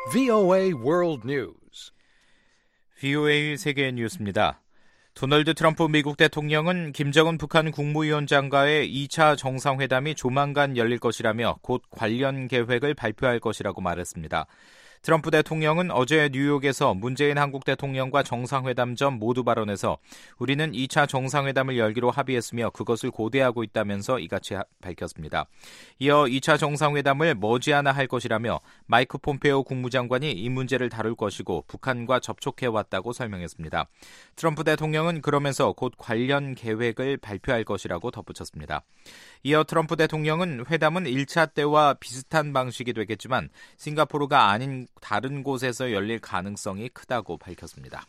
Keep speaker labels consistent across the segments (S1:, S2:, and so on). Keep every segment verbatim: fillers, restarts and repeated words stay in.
S1: 브이오에이 World News.
S2: 브이오에이 세계 뉴스입니다. 도널드 트럼프 미국 대통령은 김정은 북한 국무위원장과의 이 차 정상회담이 조만간 열릴 것이라며 곧 관련 계획을 발표할 것이라고 말했습니다. 트럼프 대통령은 어제 뉴욕에서 문재인 한국 대통령과 정상회담 전 모두 발언에서 우리는 이 차 정상회담을 열기로 합의했으며 그것을 고대하고 있다면서 이같이 밝혔습니다. 이어 이 차 정상회담을 머지않아 할 것이라며 마이크 폼페오 국무장관이 이 문제를 다룰 것이고 북한과 접촉해왔다고 설명했습니다. 트럼프 대통령은 그러면서 곧 관련 계획을 발표할 것이라고 덧붙였습니다. 이어 트럼프 대통령은 회담은 일 차 때와 비슷한 방식이 되겠지만 싱가포르가 아닌 다른 곳에서 열릴 가능성이 크다고 밝혔습니다.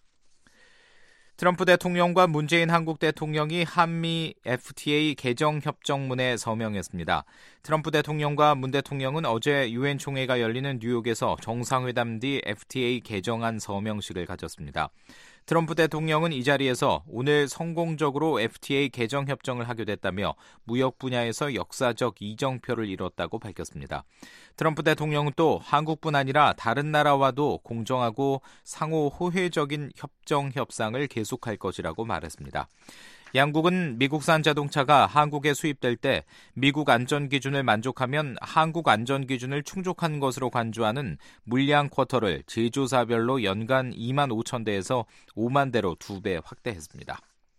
S2: 트럼프 대통령과 문재인 한국 대통령이 한미 에프티에이 개정 협정문에 서명했습니다. 트럼프 대통령과 문 대통령은 어제 유엔 총회가 열리는 뉴욕에서 정상회담 뒤 에프티에이 개정안 서명식을 가졌습니다. 트럼프 대통령은 이 자리에서 오늘 성공적으로 에프티에이 개정 협정을 하게 됐다며 무역 분야에서 역사적 이정표를 이뤘다고 밝혔습니다. 트럼프 대통령은 또 한국뿐 아니라 다른 나라와도 공정하고 상호 호혜적인 협정 협상을 계속할 것이라고 말했습니다. 양국은 미국산 자동차가 한국에 수입될 때 미국 안전기준을 만족하면 한국 안전기준을 충족한 것으로 간주하는 물량 쿼터를 제조사별로 연간 이만 오천 대에서 오만 대로 두 배 확대했습니다.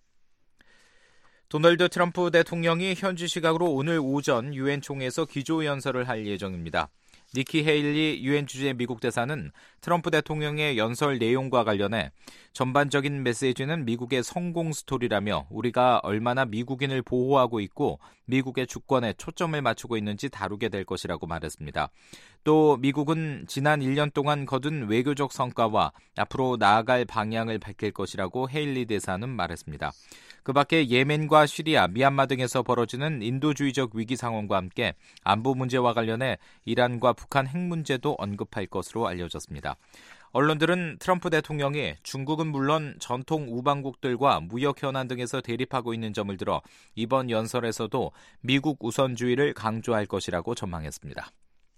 S2: 도널드 트럼프 대통령이 현지 시각으로 오늘 오전 유엔 총회에서 기조연설을 할 예정입니다. 니키 헤일리 유엔 주재 미국 대사는 트럼프 대통령의 연설 내용과 관련해 전반적인 메시지는 미국의 성공 스토리라며 우리가 얼마나 미국인을 보호하고 있고 미국의 주권에 초점을 맞추고 있는지 다루게 될 것이라고 말했습니다. 또 미국은 지난 일 년 동안 거둔 외교적 성과와 앞으로 나아갈 방향을 밝힐 것이라고 헤일리 대사는 말했습니다. 그 밖에 예멘과 시리아, 미얀마 등에서 벌어지는 인도주의적 위기 상황과 함께 안보 문제와 관련해 이란과 북한 핵 문제도 언급할 것으로 알려졌습니다. 언론들은 트럼프 대통령이 중국은 물론 전통 우방국들과 무역 현안 등에서 대립하고 있는 점을 들어 이번 연설에서도 미국 우선주의를 강조할 것이라고 전망했습니다.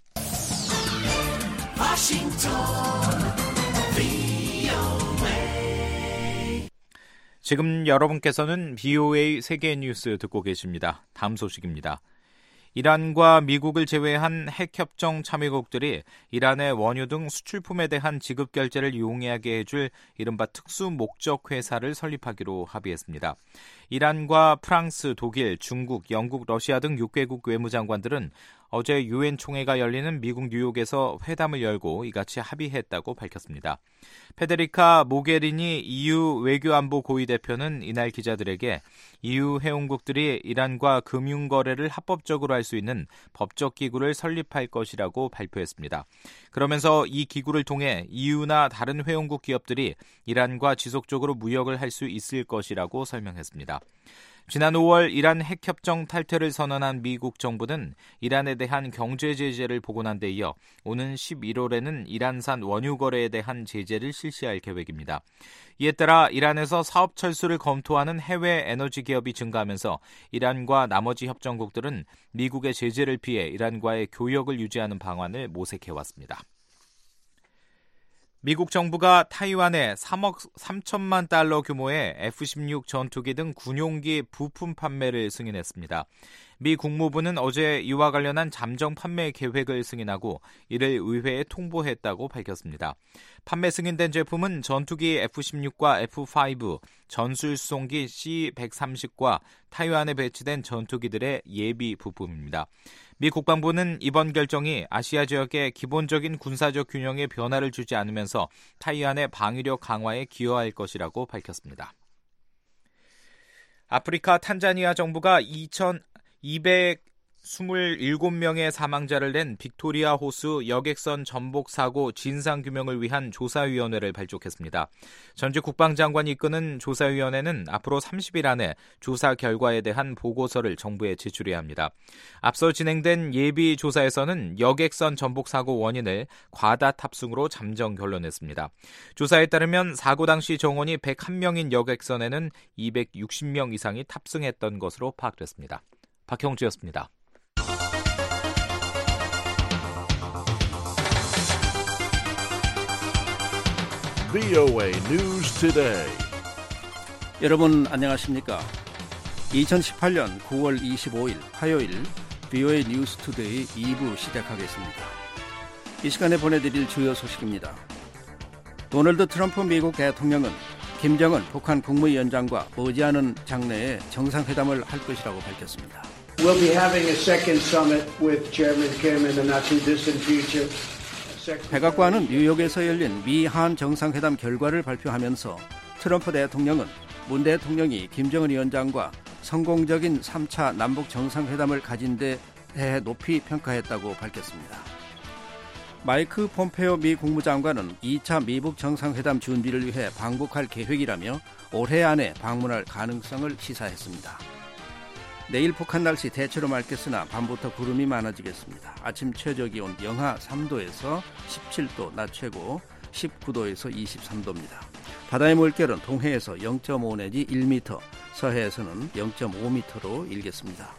S2: 워싱턴 지금 여러분께서는 브이오에이 세계 뉴스 듣고 계십니다. 다음 소식입니다. 이란과 미국을 제외한 핵협정 참여국들이 이란의 원유 등 수출품에 대한 지급 결제를 용이하게 해줄 이른바 특수 목적 회사를 설립하기로 합의했습니다. 이란과 프랑스, 독일, 중국, 영국, 러시아 등 육 개국 외무장관들은 어제 유엔 총회가 열리는 미국 뉴욕에서 회담을 열고 이같이 합의했다고 밝혔습니다. 페데리카 모게리니 이유 외교안보 고위대표는 이날 기자들에게 이유 회원국들이 이란과 금융거래를 합법적으로 할 수 있는 법적 기구를 설립할 것이라고 발표했습니다. 그러면서 이 기구를 통해 이유나 다른 회원국 기업들이 이란과 지속적으로 무역을 할 수 있을 것이라고 설명했습니다. 지난 오월 이란 핵협정 탈퇴를 선언한 미국 정부는 이란에 대한 경제 제재를 복원한 데 이어 오는 십일월에는 이란산 원유 거래에 대한 제재를 실시할 계획입니다. 이에 따라 이란에서 사업 철수를 검토하는 해외 에너지 기업이 증가하면서 이란과 나머지 협정국들은 미국의 제재를 피해 이란과의 교역을 유지하는 방안을 모색해왔습니다. 미국 정부가 타이완에 삼억 삼천만 달러 규모의 에프 십육 전투기 등 군용기 부품 판매를 승인했습니다. 미 국무부는 어제 이와 관련한 잠정 판매 계획을 승인하고 이를 의회에 통보했다고 밝혔습니다. 판매 승인된 제품은 전투기 에프 십육과 에프 오, 전술수송기 씨 백삼십과 타이완에 배치된 전투기들의 예비 부품입니다. 미 국방부는 이번 결정이 아시아 지역의 기본적인 군사적 균형에 변화를 주지 않으면서 타이완의 방위력 강화에 기여할 것이라고 밝혔습니다. 아프리카 탄자니아 정부가 이천이백이십칠 명의 사망자를 낸 빅토리아 호수 여객선 전복 사고 진상규명을 위한 조사위원회를 발족했습니다. 전직 국방장관이 이끄는 조사위원회는 앞으로 삼십 일 안에 조사 결과에 대한 보고서를 정부에 제출해야 합니다. 앞서 진행된 예비 조사에서는 여객선 전복 사고 원인을 과다 탑승으로 잠정 결론냈습니다. 조사에 따르면 사고 당시 정원이 백일 명인 여객선에는 이백육십 명 이상이 탑승했던 것으로 파악됐습니다. 박형주였습니다.
S1: 브이오에이 News Today.
S3: 여러분 안녕하십니까? 이천십팔년 구월 이십오일 화요일 브이오에이 뉴스 투데이 이 부 시작하겠습니다. 이 시간에 보내드릴 주요 소식입니다. 도널드 트럼프 미국 대통령은 김정은 북한 국무위원장과 머지않은 장래에 정상회담을 할 것이라고 밝혔습니다.
S4: We'll be having a second summit with Chairman Kim in the not too distant future.
S3: 백악관은 뉴욕에서 열린 미한 정상회담 결과를 발표하면서 트럼프 대통령은 문 대통령이 김정은 위원장과 성공적인 삼 차 남북 정상회담을 가진 데 대해 높이 평가했다고 밝혔습니다. 마이크 폼페오 미 국무장관은 이 차 미북 정상회담 준비를 위해 방북할 계획이라며 올해 안에 방문할 가능성을 시사했습니다. 내일 북한 날씨 대체로 맑겠으나 밤부터 구름이 많아지겠습니다. 아침 최저기온 영하 삼 도에서 십칠 도, 낮 최고 십구 도에서 이십삼 도입니다. 바다의 물결은 동해에서 영 점 오 내지 일 미터, 서해에서는 영 점 오 미터로 일겠습니다.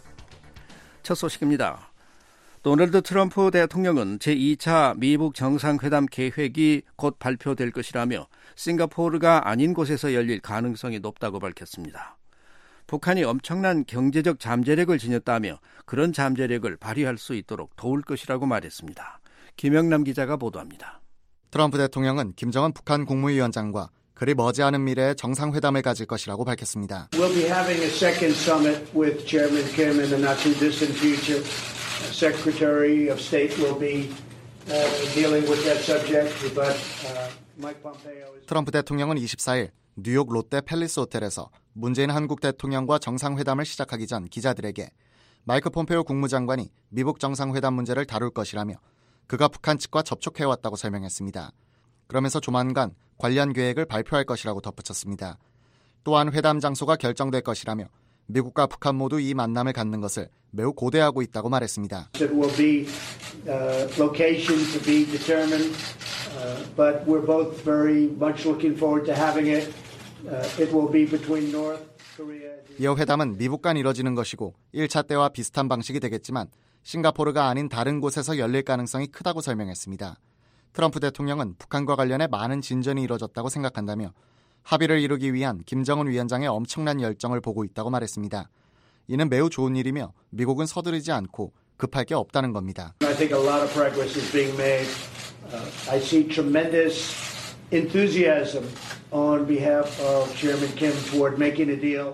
S3: 첫 소식입니다. 도널드 트럼프 대통령은 제이 차 미북 정상회담 계획이 곧 발표될 것이라며 싱가포르가 아닌 곳에서 열릴 가능성이 높다고 밝혔습니다. 북한이 엄청난 경제적 잠재력을 지녔다며 그런 잠재력을 발휘할 수 있도록 도울 것이라고 말했습니다. 김영남 기자가 보도합니다.
S5: 트럼프 대통령은 김정은 북한 국무위원장과 그리 머지않은 미래에 정상회담을 가질 것이라고 밝혔습니다.
S4: We'll be having a second summit with Chairman Kim in the not too distant future. Secretary of State will be uh, dealing with that subject, but uh, Mike Pompeo is...
S5: 트럼프 대통령은 이십사일 뉴욕 롯데 팰리스 호텔에서 문재인 한국 대통령과 정상회담을 시작하기 전 기자들에게 마이크 폼페오 국무장관이 미북 정상회담 문제를 다룰 것이라며 그가 북한 측과 접촉해왔다고 설명했습니다. 그러면서 조만간 관련 계획을 발표할 것이라고 덧붙였습니다. 또한 회담 장소가 결정될 것이라며 미국과 북한 모두 이 만남을 갖는 것을 매우 고대하고 있다고 말했습니다.
S4: It will be uh, location to be determined, uh, but we're both very much looking forward to having it. Uh, it will be between North Korea.
S5: 이어 회담은 미북 간 이뤄지는 것이고 일 차 때와 비슷한 방식이 되겠지만 싱가포르가 아닌 다른 곳에서 열릴 가능성이 크다고 설명했습니다. 트럼프 대통령은 북한과 관련해 많은 진전이 이뤄졌다고 생각한다며 합의를 이루기 위한 김정은 위원장의 엄청난 열정을 보고 있다고 말했습니다. 이는 매우 좋은 일이며 미국은 서두르지 않고 급할 게 없다는 겁니다.
S4: I think a lot of progress is being made. Uh, I see tremendous enthusiasm on behalf of Chairman Kim toward making a deal.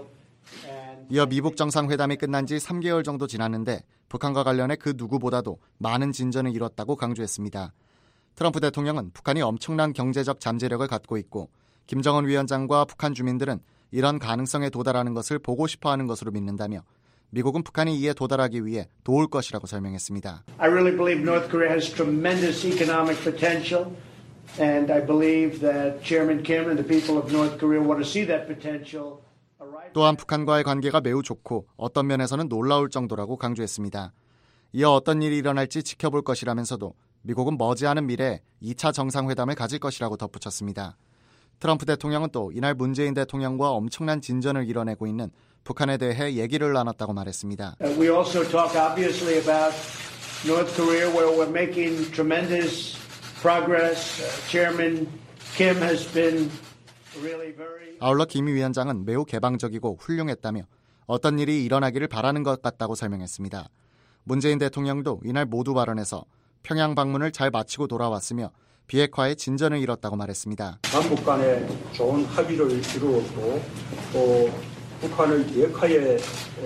S5: 이어 미북 정상회담이 끝난 지 삼 개월 정도 지났는데 북한과 관련해 그 누구보다도 많은 진전을 이뤘다고 강조했습니다. 트럼프 대통령은 북한이 엄청난 경제적 잠재력을 갖고 있고 김정은 위원장과 북한 주민들은 이런 가능성에 도달하는 것을 보고 싶어하는 것으로 믿는다며 미국은 북한이 이에 도달하기 위해 도울 것이라고 설명했습니다.
S4: I really believe North Korea has tremendous economic potential, and I believe that Chairman Kim and the people of North Korea want to see that potential.
S5: 또한 북한과의 관계가 매우 좋고 어떤 면에서는 놀라울 정도라고 강조했습니다. 이어 어떤 일이 일어날지 지켜볼 것이라면서도 미국은 머지않은 미래에 이 차 정상회담을 가질 것이라고 덧붙였습니다. 트럼프 대통령은 또 이날 문재인 대통령과 엄청난 진전을 이뤄내고 있는 북한에 대해 얘기를 나눴다고 말했습니다.
S4: We also talk obviously about North Korea where we're making tremendous progress. Uh, Chairman Kim has been really very
S5: 아울러 김 위원장은 매우 개방적이고 훌륭했다며 어떤 일이 일어나기를 바라는 것 같다고 설명했습니다. 문재인 대통령도 이날 모두 발언에서 평양 방문을 잘 마치고 돌아왔으며 비핵화에 진전을 이뤘다고 말했습니다.
S6: 남북 간에 좋은 합의를 이루었고 또 북한의 비핵화에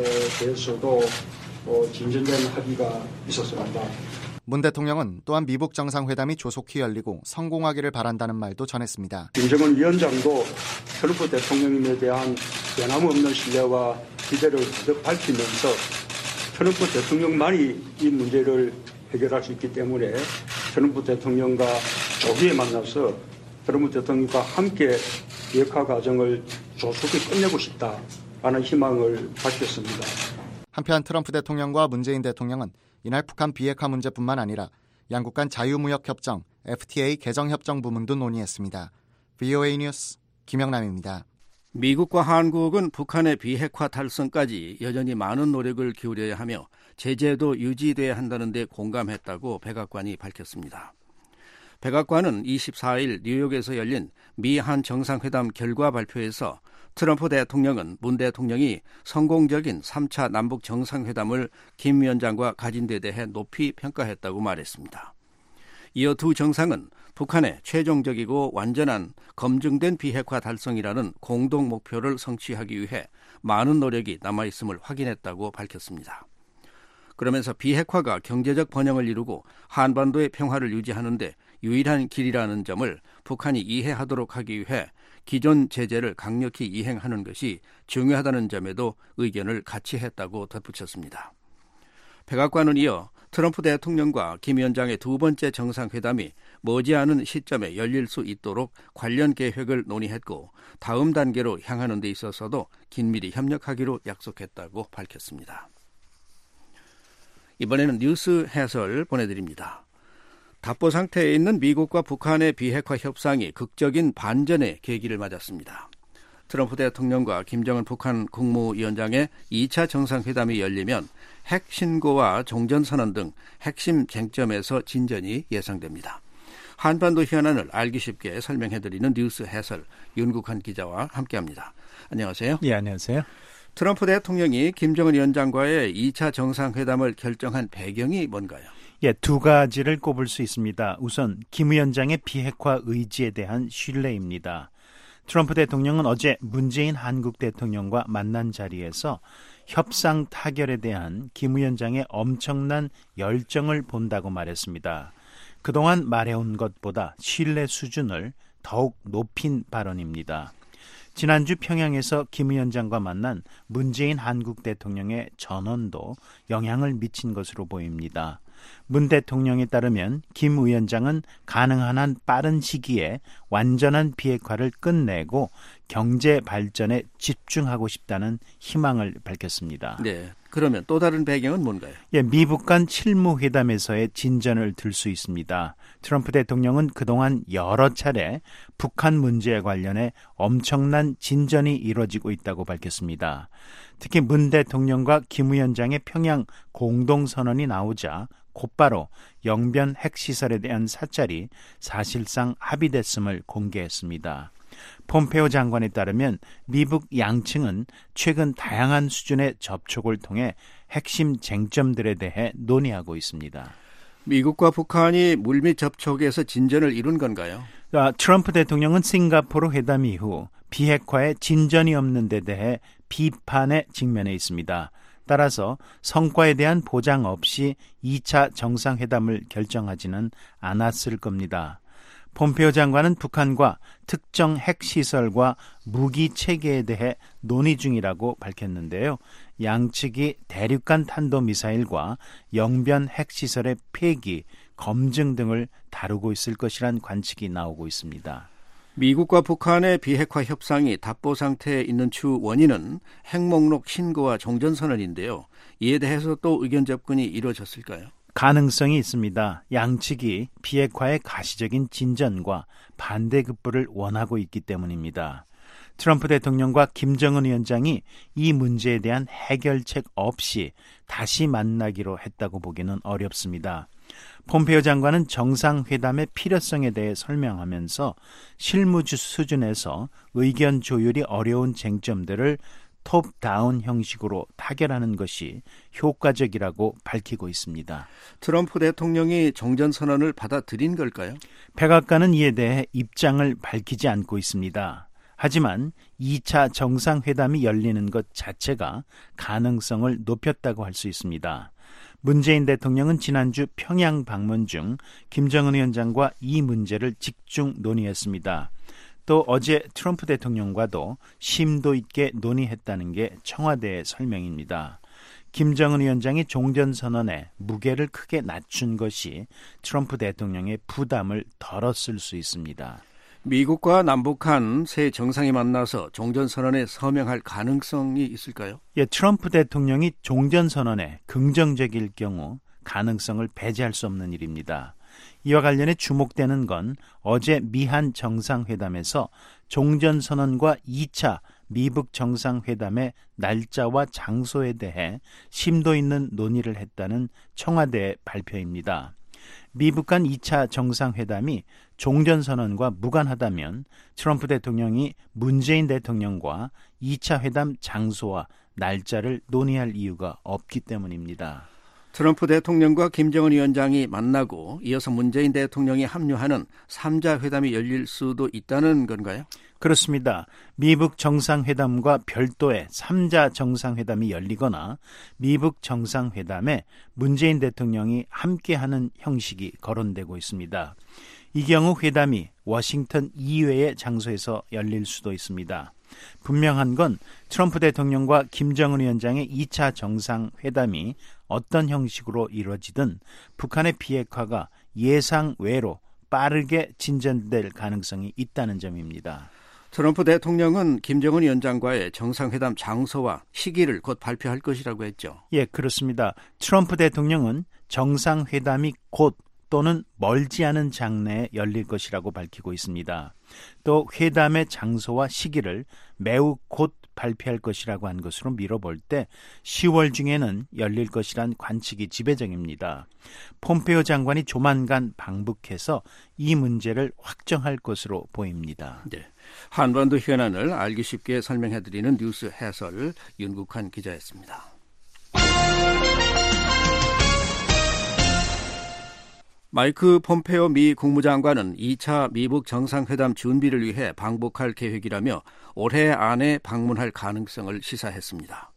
S6: 대해서도 진전된 합의가 있었습니다.
S5: 문 대통령은 또한 미북 정상회담이 조속히 열리고 성공하기를 바란다는 말도 전했습니다.
S6: 김정은 위원장도 트럼프 대통령에 대한 변함없는 신뢰와 기대를 거듭 밝히면서 트럼프 대통령만이 이 문제를 해결할 수 있기 때문에 트럼프 대통령과 조기에 만나서 트럼프 대통령과 함께 비핵화 과정을 조속히 끝내고 싶다라는 희망을 밝혔습니다.
S5: 한편 트럼프 대통령과 문재인 대통령은 이날 북한 비핵화 문제뿐만 아니라 양국 간 자유무역협정 에프티에이 개정협정 부문도 논의했습니다. 브이오에이 뉴스 김영남입니다.
S3: 미국과 한국은 북한의 비핵화 달성까지 여전히 많은 노력을 기울여야 하며 제재도 유지돼야 한다는 데 공감했다고 백악관이 밝혔습니다. 백악관은 이십사일 뉴욕에서 열린 미한 정상회담 결과 발표에서 트럼프 대통령은 문 대통령이 성공적인 삼 차 남북 정상회담을 김 위원장과 가진 데 대해 높이 평가했다고 말했습니다. 이어 두 정상은 북한의 최종적이고 완전한 검증된 비핵화 달성이라는 공동 목표를 성취하기 위해 많은 노력이 남아있음을 확인했다고 밝혔습니다. 그러면서 비핵화가 경제적 번영을 이루고 한반도의 평화를 유지하는 데 유일한 길이라는 점을 북한이 이해하도록 하기 위해 기존 제재를 강력히 이행하는 것이 중요하다는 점에도 의견을 같이 했다고 덧붙였습니다. 백악관은 이어 트럼프 대통령과 김 위원장의 두 번째 정상회담이 머지않은 시점에 열릴 수 있도록 관련 계획을 논의했고 다음 단계로 향하는 데 있어서도 긴밀히 협력하기로 약속했다고 밝혔습니다. 이번에는 뉴스 해설 보내드립니다. 답보 상태에 있는 미국과 북한의 비핵화 협상이 극적인 반전의 계기를 맞았습니다. 트럼프 대통령과 김정은 북한 국무위원장의 이 차 정상회담이 열리면 핵 신고와 종전선언 등 핵심 쟁점에서 진전이 예상됩니다. 한반도 현안을 알기 쉽게 설명해드리는 뉴스 해설 윤국한 기자와 함께합니다. 안녕하세요.
S7: 예, 안녕하세요.
S3: 트럼프 대통령이 김정은 위원장과의 이 차 정상회담을 결정한 배경이 뭔가요?
S7: 예, 두 가지를 꼽을 수 있습니다. 우선 김 위원장의 비핵화 의지에 대한 신뢰입니다. 트럼프 대통령은 어제 문재인 한국 대통령과 만난 자리에서 협상 타결에 대한 김 위원장의 엄청난 열정을 본다고 말했습니다. 그동안 말해온 것보다 신뢰 수준을 더욱 높인 발언입니다. 지난주 평양에서 김 위원장과 만난 문재인 한국 대통령의 전언도 영향을 미친 것으로 보입니다. 문 대통령에 따르면 김 위원장은 가능한 한 빠른 시기에 완전한 비핵화를 끝내고 경제 발전에 집중하고 싶다는 희망을 밝혔습니다.
S3: 네, 그러면 또 다른 배경은 뭔가요?
S7: 예, 미북 간 실무회담에서의 진전을 들 수 있습니다. 트럼프 대통령은 그동안 여러 차례 북한 문제에 관련해 엄청난 진전이 이루어지고 있다고 밝혔습니다. 특히 문 대통령과 김 위원장의 평양 공동선언이 나오자 곧바로 영변 핵시설에 대한 사찰이 사실상 합의됐음을 공개했습니다. 폼페오 장관에 따르면 미북 양측은 최근 다양한 수준의 접촉을 통해 핵심 쟁점들에 대해 논의하고 있습니다.
S3: 미국과 북한이 물밑 접촉에서 진전을 이룬 건가요?
S7: 아, 트럼프 대통령은 싱가포르 회담 이후 비핵화에 진전이 없는 데 대해 비판에 직면해 있습니다. 따라서 성과에 대한 보장 없이 이 차 정상회담을 결정하지는 않았을 겁니다. 폼페오 장관은 북한과 특정 핵시설과 무기 체계에 대해 논의 중이라고 밝혔는데요. 양측이 대륙간 탄도미사일과 영변 핵시설의 폐기, 검증 등을 다루고 있을 것이란 관측이 나오고 있습니다.
S3: 미국과 북한의 비핵화 협상이 답보 상태에 있는 주 원인은 핵목록 신고와 종전선언인데요. 이에 대해서 또 의견 접근이 이루어졌을까요?
S7: 가능성이 있습니다. 양측이 비핵화의 가시적인 진전과 반대급부를 원하고 있기 때문입니다. 트럼프 대통령과 김정은 위원장이 이 문제에 대한 해결책 없이 다시 만나기로 했다고 보기는 어렵습니다. 폼페오 장관은 정상회담의 필요성에 대해 설명하면서 실무주 수준에서 의견 조율이 어려운 쟁점들을 톱다운 형식으로 타결하는 것이 효과적이라고 밝히고 있습니다.
S3: 트럼프 대통령이 종전선언을 받아들인 걸까요?
S7: 백악관은 이에 대해 입장을 밝히지 않고 있습니다. 하지만 이 차 정상회담이 열리는 것 자체가 가능성을 높였다고 할 수 있습니다. 문재인 대통령은 지난주 평양 방문 중 김정은 위원장과 이 문제를 집중 논의했습니다. 또 어제 트럼프 대통령과도 심도 있게 논의했다는 게 청와대의 설명입니다. 김정은 위원장이 종전선언에 무게를 크게 낮춘 것이 트럼프 대통령의 부담을 덜었을 수 있습니다.
S3: 미국과 남북한 새 정상이 만나서 종전선언에 서명할 가능성이 있을까요?
S7: 예, 트럼프 대통령이 종전선언에 긍정적일 경우 가능성을 배제할 수 없는 일입니다. 이와 관련해 주목되는 건 어제 미한 정상회담에서 종전선언과 이 차 미북 정상회담의 날짜와 장소에 대해 심도 있는 논의를 했다는 청와대의 발표입니다. 미북 간 이 차 정상회담이 종전선언과 무관하다면 트럼프 대통령이 문재인 대통령과 이 차 회담 장소와 날짜를 논의할 이유가 없기 때문입니다.
S3: 트럼프 대통령과 김정은 위원장이 만나고 이어서 문재인 대통령이 합류하는 삼 자 회담이 열릴 수도 있다는 건가요?
S7: 그렇습니다. 미북 정상회담과 별도의 삼 자 정상회담이 열리거나 미북 정상회담에 문재인 대통령이 함께하는 형식이 거론되고 있습니다. 이 경우 회담이 워싱턴 이외의 장소에서 열릴 수도 있습니다. 분명한 건 트럼프 대통령과 김정은 위원장의 이 차 정상회담이 어떤 형식으로 이루어지든 북한의 비핵화가 예상 외로 빠르게 진전될 가능성이 있다는 점입니다.
S3: 트럼프 대통령은 김정은 위원장과의 정상회담 장소와 시기를 곧 발표할 것이라고 했죠.
S7: 예, 그렇습니다. 트럼프 대통령은 정상회담이 곧 또는 멀지 않은 장래에 열릴 것이라고 밝히고 있습니다. 또 회담의 장소와 시기를 매우 곧 발표할 것이라고 한 것으로 미뤄볼 때 시월 중에는 열릴 것이란 관측이 지배적입니다. 폼페이오 장관이 조만간 방북해서 이 문제를 확정할 것으로 보입니다.
S3: 네, 한반도 현안을 알기 쉽게 설명해드리는 뉴스 해설 윤국환 기자였습니다. 마이크 폼페오 미 국무장관은 이 차 미북 정상회담 준비를 위해 방북할 계획이라며 올해 안에 방문할 가능성을 시사했습니다.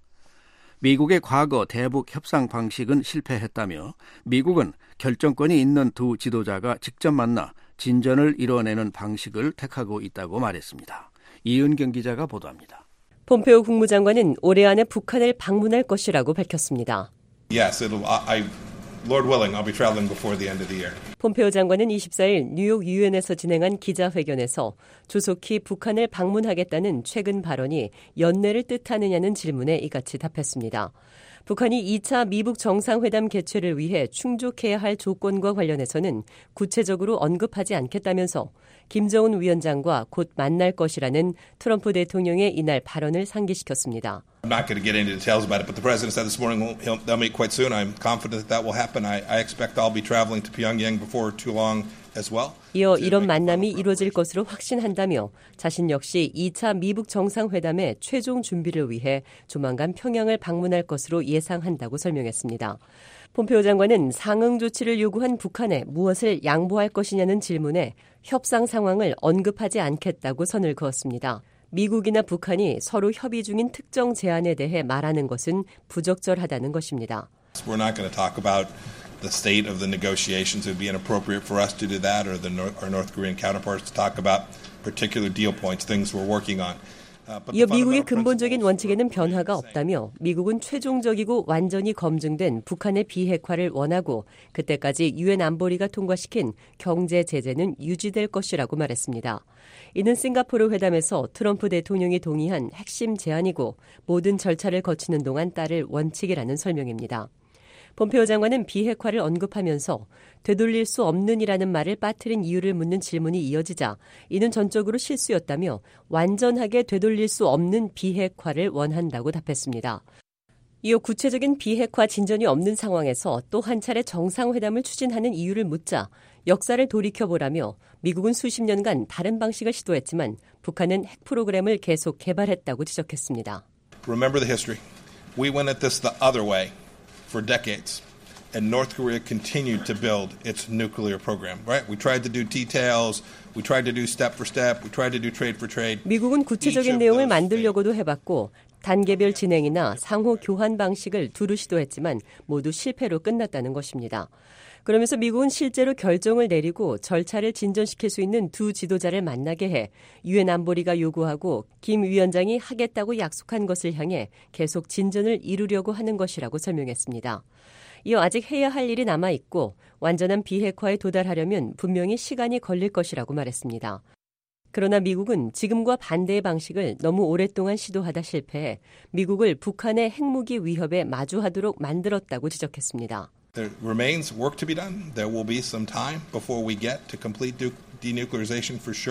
S3: 미국의 과거 대북 협상 방식은 실패했다며 미국은 결정권이 있는 두 지도자가 직접 만나 진전을 이뤄내는 방식을 택하고 있다고 말했습니다. 이은경 기자가 보도합니다.
S8: 폼페오 국무장관은 올해 안에 북한을 방문할 것이라고 밝혔습니다.
S9: Yes, it'll, I, Lord willing, I'll be traveling before the end of the year.
S8: 폼페오 장관은 이십사일 뉴욕 유엔에서 진행한 기자회견에서 조속히 북한을 방문하겠다는 최근 발언이 연내를 뜻하느냐는 질문에 이같이 답했습니다. 북한이 이 차 미북 정상회담 개최를 위해 충족해야 할 조건과 관련해서는 구체적으로 언급하지 않겠다면서 김정은 위원장과 곧 만날 것이라는 트럼프 대통령의 이날 발언을 상기시켰습니다.
S9: I'm not going to get into details about it, but the president said this morning he'll, they'll meet quite soon. I'm confident that that will happen. I, I expect I'll be traveling to Pyongyang before too long as well.
S8: 이어 이런 만남이 이루어질 것으로 확신한다며 자신 역시 이 차 미북 정상회담의 최종 준비를 위해 조만간 평양을 방문할 것으로 예상한다고 설명했습니다. 폼페오 장관은 상응 조치를 요구한 북한에 무엇을 양보할 것이냐는 질문에 협상 상황을 언급하지 않겠다고 선을 그었습니다. 미국이나 북한이 서로 협의 중인 특정 제안에 대해 말하는 것은 부적절하다는 것입니다.
S9: We're not going to talk about the state of the negotiations. It would be inappropriate for us to do that or the North, our North Korean counterparts to talk about particular deal points, things we're working on.
S8: 이어 미국의 근본적인 원칙에는 변화가 없다며 미국은 최종적이고 완전히 검증된 북한의 비핵화를 원하고 그때까지 유엔 안보리가 통과시킨 경제 제재는 유지될 것이라고 말했습니다. 이는 싱가포르 회담에서 트럼프 대통령이 동의한 핵심 제안이고 모든 절차를 거치는 동안 따를 원칙이라는 설명입니다. 폼페오 장관은 비핵화를 언급하면서 되돌릴 수 없는이라는 말을 빠뜨린 이유를 묻는 질문이 이어지자 이는 전적으로 실수였다며 완전하게 되돌릴 수 없는 비핵화를 원한다고 답했습니다. 이어 구체적인 비핵화 진전이 없는 상황에서 또 한 차례 정상회담을 추진하는 이유를 묻자 역사를 돌이켜보라며 미국은 수십 년간 다른 방식을 시도했지만 북한은 핵 프로그램을 계속 개발했다고 지적했습니다.
S9: Remember the history. We went at this the other way. For decades, and North Korea continued to build its nuclear program. Right? We tried to do details. We tried to do step for step. We tried to do trade for trade.
S8: 미국은 구체적인 내용을 만들려고도 해봤고 단계별 진행이나 상호 교환 방식을 두루 시도했지만 모두 실패로 끝났다는 것입니다. 그러면서 미국은 실제로 결정을 내리고 절차를 진전시킬 수 있는 두 지도자를 만나게 해 유엔 안보리가 요구하고 김 위원장이 하겠다고 약속한 것을 향해 계속 진전을 이루려고 하는 것이라고 설명했습니다. 이어 아직 해야 할 일이 남아있고 완전한 비핵화에 도달하려면 분명히 시간이 걸릴 것이라고 말했습니다. 그러나 미국은 지금과 반대의 방식을 너무 오랫동안 시도하다 실패해 미국을 북한의 핵무기 위협에 마주하도록 만들었다고 지적했습니다.
S9: There remains work to be done. There will be some time before we get to complete denuclearization for sure.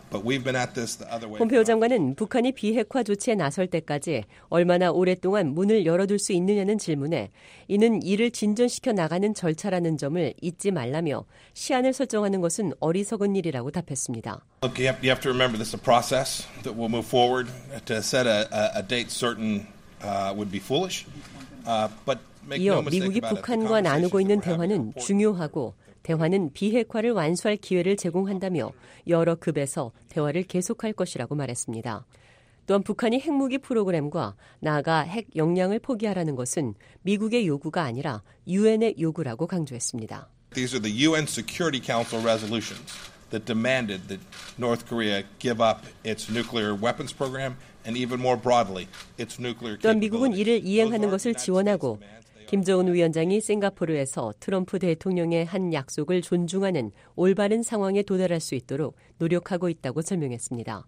S9: But we've been at this the other way.
S8: 폼페오 장관은 북한이 비핵화 조치에 나설 때까지 얼마나 오랫동안 문을 열어둘 수 있느냐는 질문에 이는 이를 진전시켜 나가는 절차라는 점을 잊지 말라며 시한을 설정하는 것은 어리석은 일이라고 답했습니다.
S9: Look, you have, you have to remember this is a process that will move forward. To set a, a, a date certain uh, would be foolish. Uh, but make
S8: 이어
S9: no mistake
S8: 미국이
S9: about it.
S8: 북한과 나누고 있는 대화는 중요하고 대화는 비핵화를 완수할 기회를 제공한다며 여러 급에서 대화를 계속할 것이라고 말했습니다. 또한 북한이 핵무기 프로그램과 나아가 핵 역량을 포기하라는 것은 미국의 요구가 아니라 유엔의 요구라고 강조했습니다.
S9: These are the U N Security Council resolutions that demanded that North Korea give up its nuclear weapons program and even more broadly its nuclear capabilities.
S8: 또한 미국은 이를 이행하는 것을 지원하고 김정은 위원장이 싱가포르에서 트럼프 대통령의 한 약속을 존중하는 올바른 상황에 도달할 수 있도록 노력하고 있다고 설명했습니다.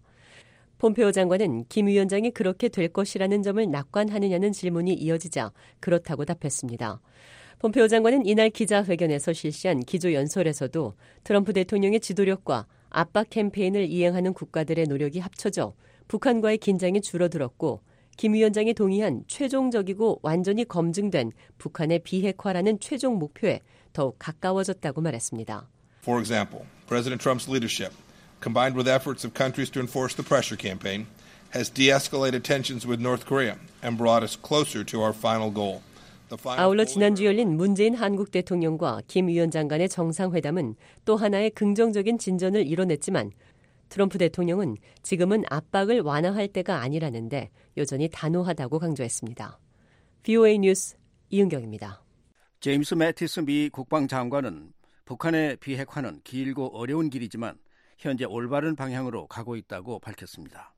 S8: 폼페오 장관은 김 위원장이 그렇게 될 것이라는 점을 낙관하느냐는 질문이 이어지자 그렇다고 답했습니다. 폼페오 장관은 이날 기자회견에서 실시한 기조연설에서도 트럼프 대통령의 지도력과 압박 캠페인을 이행하는 국가들의 노력이 합쳐져 북한과의 긴장이 줄어들었고 김 위원장이 동의한 최종적이고 완전히 검증된 북한의 비핵화라는 최종 목표에 더욱 가까워졌다고 말했습니다.
S9: For example, President Trump's leadership, combined with efforts of countries to enforce the pressure campaign, has de-escalated tensions with North Korea and brought us closer to our final goal.
S8: 아울러 지난주 열린 문재인 한국 대통령과 김 위원장 간의 정상회담은 또 하나의 긍정적인 진전을 이뤄냈지만 트럼프 대통령은 지금은 압박을 완화할 때가 아니라는데 여전히 단호하다고 강조했습니다. 브이오에이 뉴스 이은경입니다.
S3: 제임스 매티스 미 국방장관은 북한의 비핵화는 길고 어려운 길이지만 현재 올바른 방향으로 가고 있다고 밝혔습니다.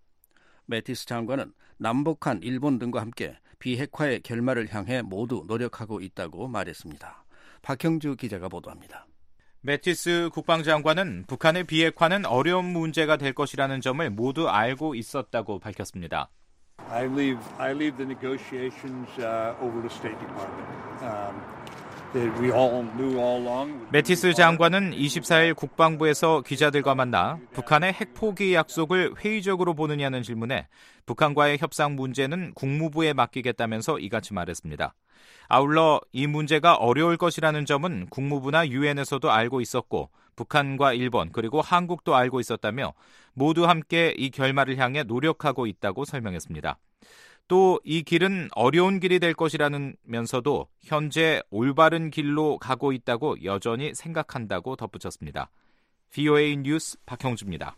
S3: 매티스 장관은 남북한, 일본 등과 함께 비핵화의 결말을 향해 모두 노력하고 있다고 말했습니다. 박형주 기자가 보도합니다.
S2: 매티스 국방장관은 북한의 비핵화는 어려운 문제가 될 것이라는 점을 모두 알고 있었다고 밝혔습니다.
S10: I leave, I leave the negotiations uh, over to State Department. Um, that we all knew all along.
S2: 매티스 장관은 이십사일 국방부에서 기자들과 만나 북한의 핵 포기 약속을 회의적으로 보느냐는 질문에 북한과의 협상 문제는 국무부에 맡기겠다면서 이같이 말했습니다. 아울러 이 문제가 어려울 것이라는 점은 국무부나 유엔에서도 알고 있었고 북한과 일본 그리고 한국도 알고 있었다며 모두 함께 이 결말을 향해 노력하고 있다고 설명했습니다. 또 이 길은 어려운 길이 될 것이라면서도 현재 올바른 길로 가고 있다고 여전히 생각한다고 덧붙였습니다. 브이오에이 뉴스 박형주입니다.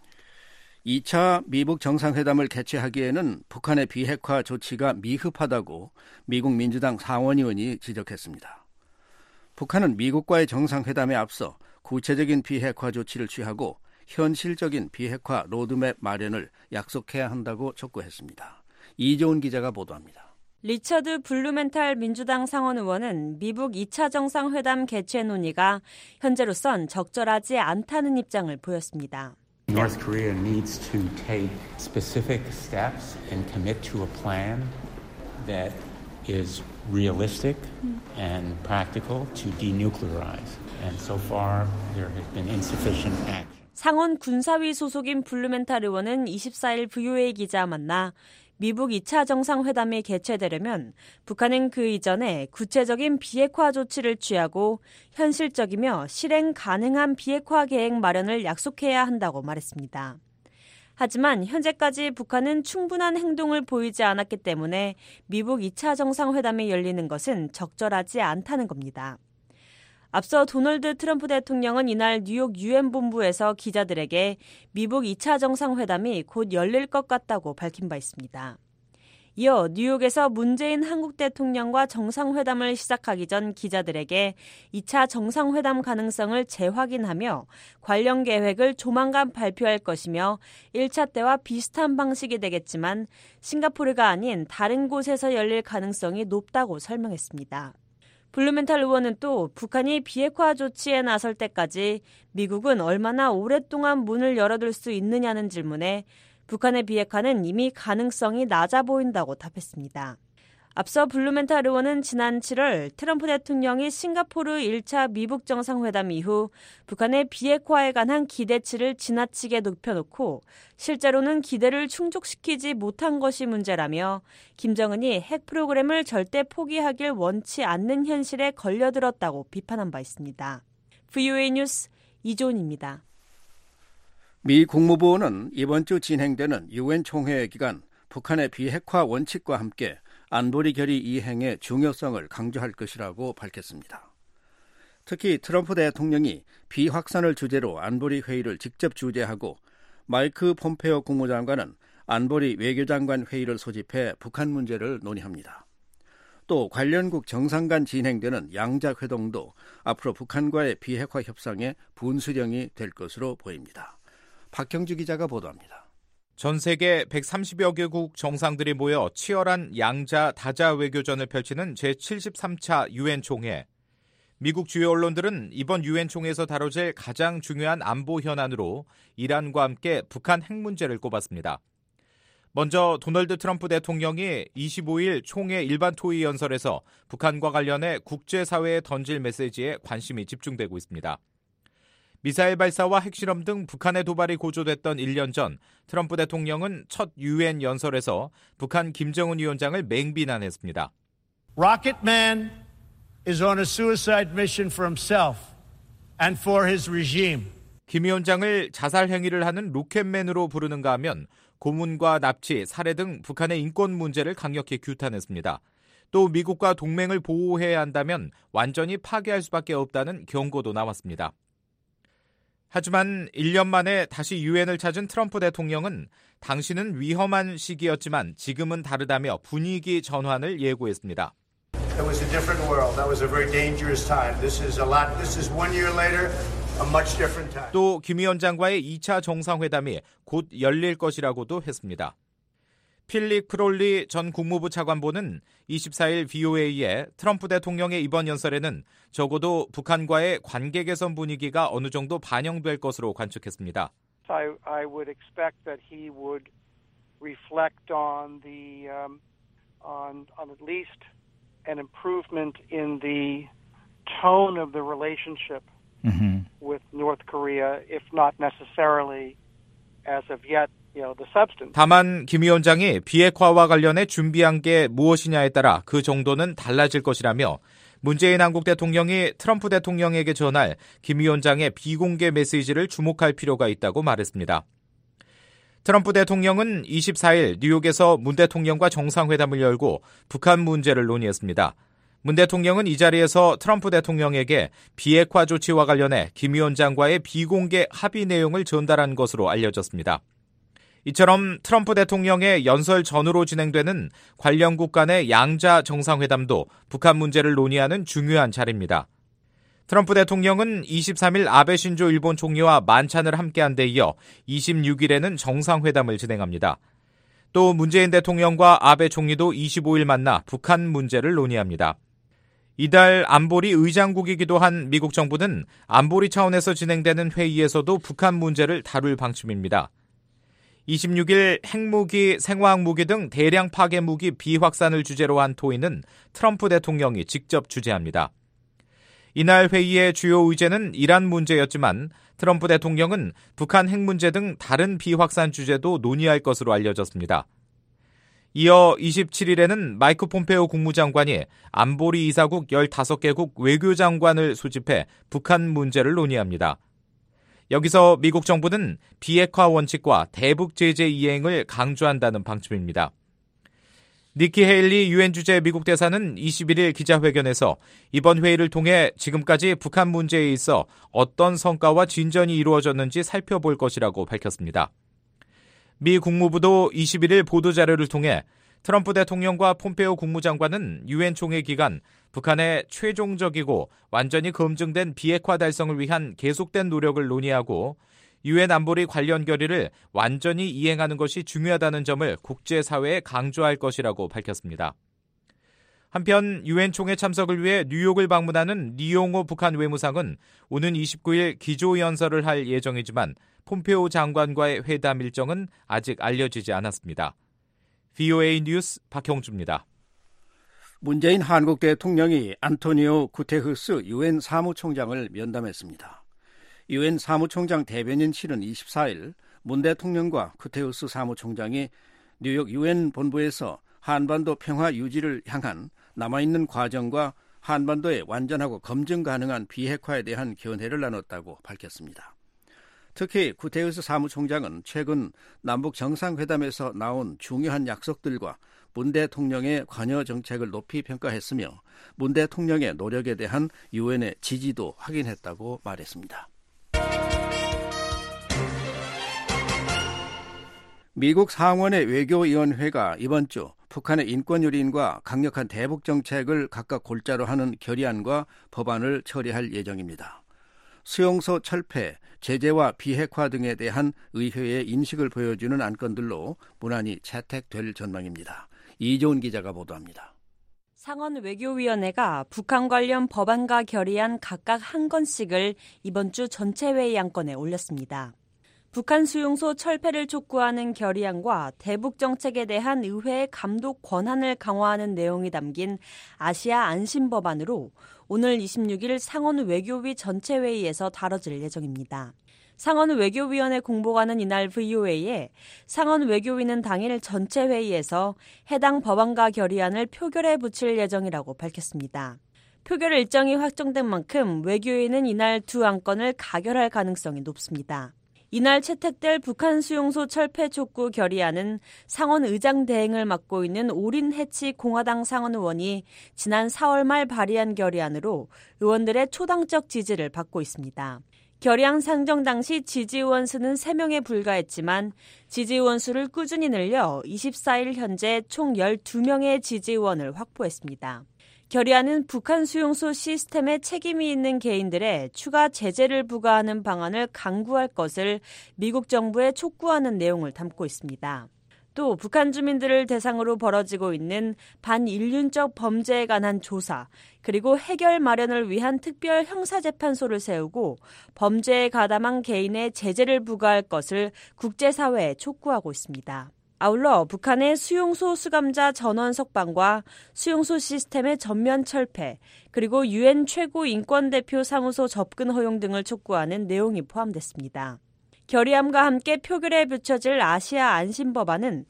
S3: 이 차 미북 정상회담을 개최하기에는 북한의 비핵화 조치가 미흡하다고 미국 민주당 상원의원이 지적했습니다. 북한은 미국과의 정상회담에 앞서 구체적인 비핵화 조치를 취하고 현실적인 비핵화 로드맵 마련을 약속해야 한다고 촉구했습니다. 이조은 기자가 보도합니다.
S11: 리처드 블루멘탈 민주당 상원의원은 미북 이 차 정상회담 개최 논의가 현재로선 적절하지 않다는 입장을 보였습니다.
S12: North Korea needs to take specific steps and commit to a plan that is realistic and practical to denuclearize. And so far there has been insufficient action.
S11: 상원 군사위 소속인 블루멘탈 의원은 이십사일 브이오에이 기자 만나 미북 이 차 정상회담이 개최되려면 북한은 그 이전에 구체적인 비핵화 조치를 취하고 현실적이며 실행 가능한 비핵화 계획 마련을 약속해야 한다고 말했습니다. 하지만 현재까지 북한은 충분한 행동을 보이지 않았기 때문에 미북 이 차 정상회담이 열리는 것은 적절하지 않다는 겁니다. 앞서 도널드 트럼프 대통령은 이날 뉴욕 유엔 본부에서 기자들에게 미북 이 차 정상회담이 곧 열릴 것 같다고 밝힌 바 있습니다. 이어 뉴욕에서 문재인 한국 대통령과 정상회담을 시작하기 전 기자들에게 이 차 정상회담 가능성을 재확인하며 관련 계획을 조만간 발표할 것이며 일 차 때와 비슷한 방식이 되겠지만 싱가포르가 아닌 다른 곳에서 열릴 가능성이 높다고 설명했습니다. 블루멘탈 의원은 또 북한이 비핵화 조치에 나설 때까지 미국은 얼마나 오랫동안 문을 열어둘 수 있느냐는 질문에 북한의 비핵화는 이미 가능성이 낮아 보인다고 답했습니다. 앞서 블루멘탈 의원은 지난 칠월 트럼프 대통령이 싱가포르 일 차 미북 정상회담 이후 북한의 비핵화에 관한 기대치를 지나치게 높여놓고 실제로는 기대를 충족시키지 못한 것이 문제라며 김정은이 핵 프로그램을 절대 포기하길 원치 않는 현실에 걸려들었다고 비판한 바 있습니다. 브이오에이 뉴스 이조은입니다.
S3: 미 국무부는 이번 주 진행되는 유엔 총회 기간 북한의 비핵화 원칙과 함께 안보리 결의 이행의 중요성을 강조할 것이라고 밝혔습니다. 특히 트럼프 대통령이 비확산을 주제로 안보리 회의를 직접 주재하고 마이크 폼페오 국무장관은 안보리 외교장관 회의를 소집해 북한 문제를 논의합니다. 또 관련국 정상 간 진행되는 양자 회동도 앞으로 북한과의 비핵화 협상의 분수령이 될 것으로 보입니다. 박형주 기자가 보도합니다.
S2: 전 세계 백삼십여 개국 정상들이 모여 치열한 양자 다자 외교전을 펼치는 제칠십삼 차 유엔 총회. 미국 주요 언론들은 이번 유엔 총회에서 다뤄질 가장 중요한 안보 현안으로 이란과 함께 북한 핵 문제를 꼽았습니다. 먼저 도널드 트럼프 대통령이 이십오 일 총회 일반 토의 연설에서 북한과 관련해 국제사회에 던질 메시지에 관심이 집중되고 있습니다. 미사일 발사와 핵실험 등 북한의 도발이 고조됐던 일 년 전 트럼프 대통령은 첫 유엔 연설에서 북한 김정은 위원장을 맹비난했습니다.
S13: Rocket Man is on a suicide mission for himself and for his regime.
S2: 김 위원장을 자살 행위를 하는 로켓맨으로 부르는가 하면 고문과 납치, 살해 등 북한의 인권 문제를 강력히 규탄했습니다. 또 미국과 동맹을 보호해야 한다면 완전히 파괴할 수밖에 없다는 경고도 나왔습니다. 하지만 일 년 만에 다시 유엔을 찾은 트럼프 대통령은 당시는 위험한 시기였지만 지금은 다르다며 분위기 전환을 예고했습니다.
S14: It was a different world. That was a very dangerous time. This is a lot. This is one year later, a much different time.
S2: 또 김 위원장과의 이 차 정상회담이 곧 열릴 것이라고도 했습니다. 필립 크롤리 전 국무부 차관보는 이십사 일 브이오에이에 트럼프 대통령의 이번 연설에는 적어도 북한과의 관계 개선 분위기가 어느 정도 반영될 것으로 관측했습니다.
S15: I, I would expect that he would reflect on the um, on on at least an improvement in the tone of the relationship mm-hmm. with North Korea, if not necessarily as of yet.
S2: 다만 김 위원장이 비핵화와 관련해 준비한 게 무엇이냐에 따라 그 정도는 달라질 것이라며 문재인 한국 대통령이 트럼프 대통령에게 전할 김 위원장의 비공개 메시지를 주목할 필요가 있다고 말했습니다. 트럼프 대통령은 이십사 일 뉴욕에서 문 대통령과 정상회담을 열고 북한 문제를 논의했습니다. 문 대통령은 이 자리에서 트럼프 대통령에게 비핵화 조치와 관련해 김 위원장과의 비공개 합의 내용을 전달한 것으로 알려졌습니다. 이처럼 트럼프 대통령의 연설 전후로 진행되는 관련국 간의 양자 정상회담도 북한 문제를 논의하는 중요한 자리입니다. 트럼프 대통령은 이십삼 일 아베 신조 일본 총리와 만찬을 함께한 데 이어 이십육 일에는 정상회담을 진행합니다. 또 문재인 대통령과 아베 총리도 이십오 일 만나 북한 문제를 논의합니다. 이달 안보리 의장국이기도 한 미국 정부는 안보리 차원에서 진행되는 회의에서도 북한 문제를 다룰 방침입니다. 이십육 일 핵무기, 생화학무기 등 대량 파괴무기 비확산을 주제로 한 토의는 트럼프 대통령이 직접 주재합니다. 이날 회의의 주요 의제는 이란 문제였지만 트럼프 대통령은 북한 핵 문제 등 다른 비확산 주제도 논의할 것으로 알려졌습니다. 이어 이십칠 일에는 마이크 폼페오 국무장관이 안보리 이사국 열다섯 개국 외교장관을 소집해 북한 문제를 논의합니다. 여기서 미국 정부는 비핵화 원칙과 대북 제재 이행을 강조한다는 방침입니다. 니키 헤일리 유엔 주재 미국 대사는 이십일 일 기자회견에서 이번 회의를 통해 지금까지 북한 문제에 있어 어떤 성과와 진전이 이루어졌는지 살펴볼 것이라고 밝혔습니다. 미 국무부도 이십일 일 보도자료를 통해 트럼프 대통령과 폼페오 국무장관은 유엔 총회 기간 북한의 최종적이고 완전히 검증된 비핵화 달성을 위한 계속된 노력을 논의하고 유엔 안보리 관련 결의를 완전히 이행하는 것이 중요하다는 점을 국제사회에 강조할 것이라고 밝혔습니다. 한편 유엔 총회 참석을 위해 뉴욕을 방문하는 리용호 북한 외무상은 오는 이십구 일 기조연설을 할 예정이지만 폼페오 장관과의 회담 일정은 아직 알려지지 않았습니다. 브이오에이 뉴스 박형주입니다.
S3: 문재인 한국 대통령이 안토니오 구테흐스 유엔 사무총장을 면담했습니다. 유엔 사무총장 대변인실은 이십사일 문 대통령과 구테흐스 사무총장이 뉴욕 유엔 본부에서 한반도 평화 유지를 향한 남아있는 과정과 한반도의 완전하고 검증 가능한 비핵화에 대한 견해를 나눴다고 밝혔습니다. 특히 구테흐스 사무총장은 최근 남북 정상회담에서 나온 중요한 약속들과 문 대통령의 관여 정책을 높이 평가했으며 문 대통령의 노력에 대한 유엔의 지지도 확인했다고 말했습니다. 미국 상원의 외교위원회가 이번 주 북한의 인권유린과 강력한 대북 정책을 각각 골자로 하는 결의안과 법안을 처리할 예정입니다. 수용소 철폐, 제재와 비핵화 등에 대한 의회의 인식을 보여주는 안건들로 무난히 채택될 전망입니다. 이조은 기자가 보도합니다.
S11: 상원 외교위원회가 북한 관련 법안과 결의안 각각 한 건씩을 이번 주 전체 회의 안건에 올렸습니다. 북한 수용소 철폐를 촉구하는 결의안과 대북 정책에 대한 의회의 감독 권한을 강화하는 내용이 담긴 아시아 안심 법안으로 오늘 이십육일 상원 외교위 전체 회의에서 다뤄질 예정입니다. 상원 외교위원회 공보관은 이날 브이오에이에 상원 외교위는 당일 전체 회의에서 해당 법안과 결의안을 표결에 붙일 예정이라고 밝혔습니다. 표결 일정이 확정된 만큼 외교위는 이날 두 안건을 가결할 가능성이 높습니다. 이날 채택될 북한 수용소 철폐 촉구 결의안은 상원 의장 대행을 맡고 있는 오린 해치 공화당 상원 의원이 지난 사월 말 발의한 결의안으로 의원들의 초당적 지지를 받고 있습니다. 결의안 상정 당시 지지의원 수는 세 명에 불과했지만 지지의원 수를 꾸준히 늘려 이십사일 현재 총 열두 명의 지지의원을 확보했습니다. 결의안은 북한 수용소 시스템에 책임이 있는 개인들의 추가 제재를 부과하는 방안을 강구할 것을 미국 정부에 촉구하는 내용을 담고 있습니다. 또 북한 주민들을 대상으로 벌어지고 있는 반인륜적 범죄에 관한 조사, 그리고 해결 마련을 위한 특별 형사재판소를 세우고 범죄에 가담한 개인의 제재를 부과할 것을 국제사회에 촉구하고 있습니다. 아울러 북한의 수용소 수감자 전원 석방과 수용소 시스템의 전면 철폐, 그리고 유엔 최고인권대표 사무소 접근 허용 등을 촉구하는 내용이 포함됐습니다. 결의안과 함께 표결에 붙여질 아시아 안심법안은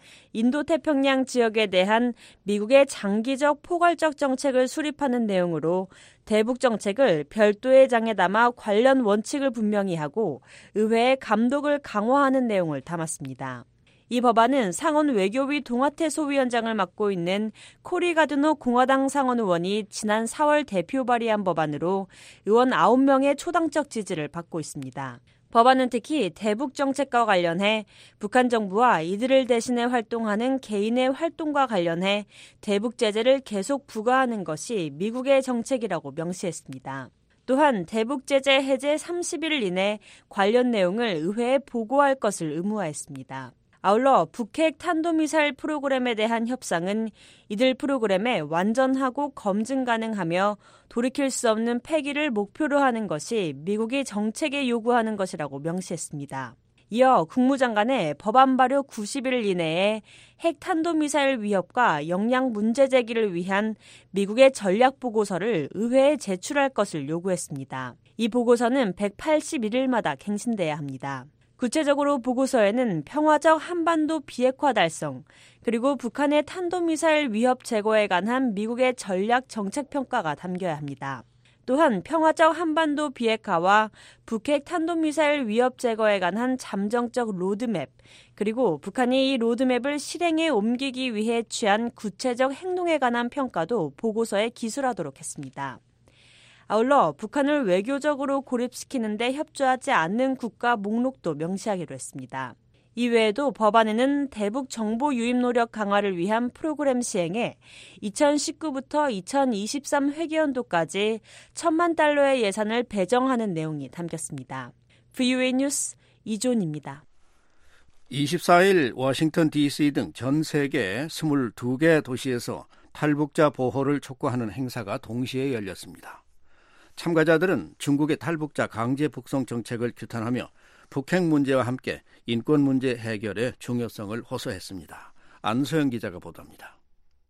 S11: 인도태평양 지역에 대한 미국의 장기적 포괄적 정책을 수립하는 내용으로 대북 정책을 별도의 장에 담아 관련 원칙을 분명히 하고 의회의 감독을 강화하는 내용을 담았습니다. 이 법안은 상원 외교위 동아태 소위원장을 맡고 있는 코리 가드노 공화당 상원 의원이 지난 사월 대표 발의한 법안으로 의원 아홉 명의 초당적 지지를 받고 있습니다. 법안은 특히 대북 정책과 관련해 북한 정부와 이들을 대신해 활동하는 개인의 활동과 관련해 대북 제재를 계속 부과하는 것이 미국의 정책이라고 명시했습니다. 또한 대북 제재 해제 삼십 일 이내 관련 내용을 의회에 보고할 것을 의무화했습니다. 아울러 북핵 탄도미사일 프로그램에 대한 협상은 이들 프로그램에 완전하고 검증 가능하며 돌이킬 수 없는 폐기를 목표로 하는 것이 미국이 정책에 요구하는 것이라고 명시했습니다. 이어 국무장관의 법안 발효 구십 일 이내에 핵 탄도미사일 위협과 역량 문제 제기를 위한 미국의 전략 보고서를 의회에 제출할 것을 요구했습니다. 이 보고서는 백팔십일 일마다 갱신돼야 합니다. 구체적으로 보고서에는 평화적 한반도 비핵화 달성, 그리고 북한의 탄도미사일 위협 제거에 관한 미국의 전략 정책 평가가 담겨야 합니다. 또한 평화적 한반도 비핵화와 북핵 탄도미사일 위협 제거에 관한 잠정적 로드맵, 그리고 북한이 이 로드맵을 실행에 옮기기 위해 취한 구체적 행동에 관한 평가도 보고서에 기술하도록 했습니다. 아울러 북한을 외교적으로 고립시키는 데 협조하지 않는 국가 목록도 명시하기로 했습니다. 이외에도 법안에는 대북 정보 유입 노력 강화를 위한 프로그램 시행에 이천십구부터 이천이십삼 회계연도까지 천만 달러의 예산을 배정하는 내용이 담겼습니다. 브이오에이 뉴스 이존입니다.
S3: 이십사일 워싱턴 디씨 등 전 세계 스물두 개 도시에서 탈북자 보호를 촉구하는 행사가 동시에 열렸습니다. 참가자들은 중국의 탈북자 강제 북송 정책을 규탄하며 북핵 문제와 함께 인권 문제 해결의 중요성을 호소했습니다. 안소영 기자가 보도합니다.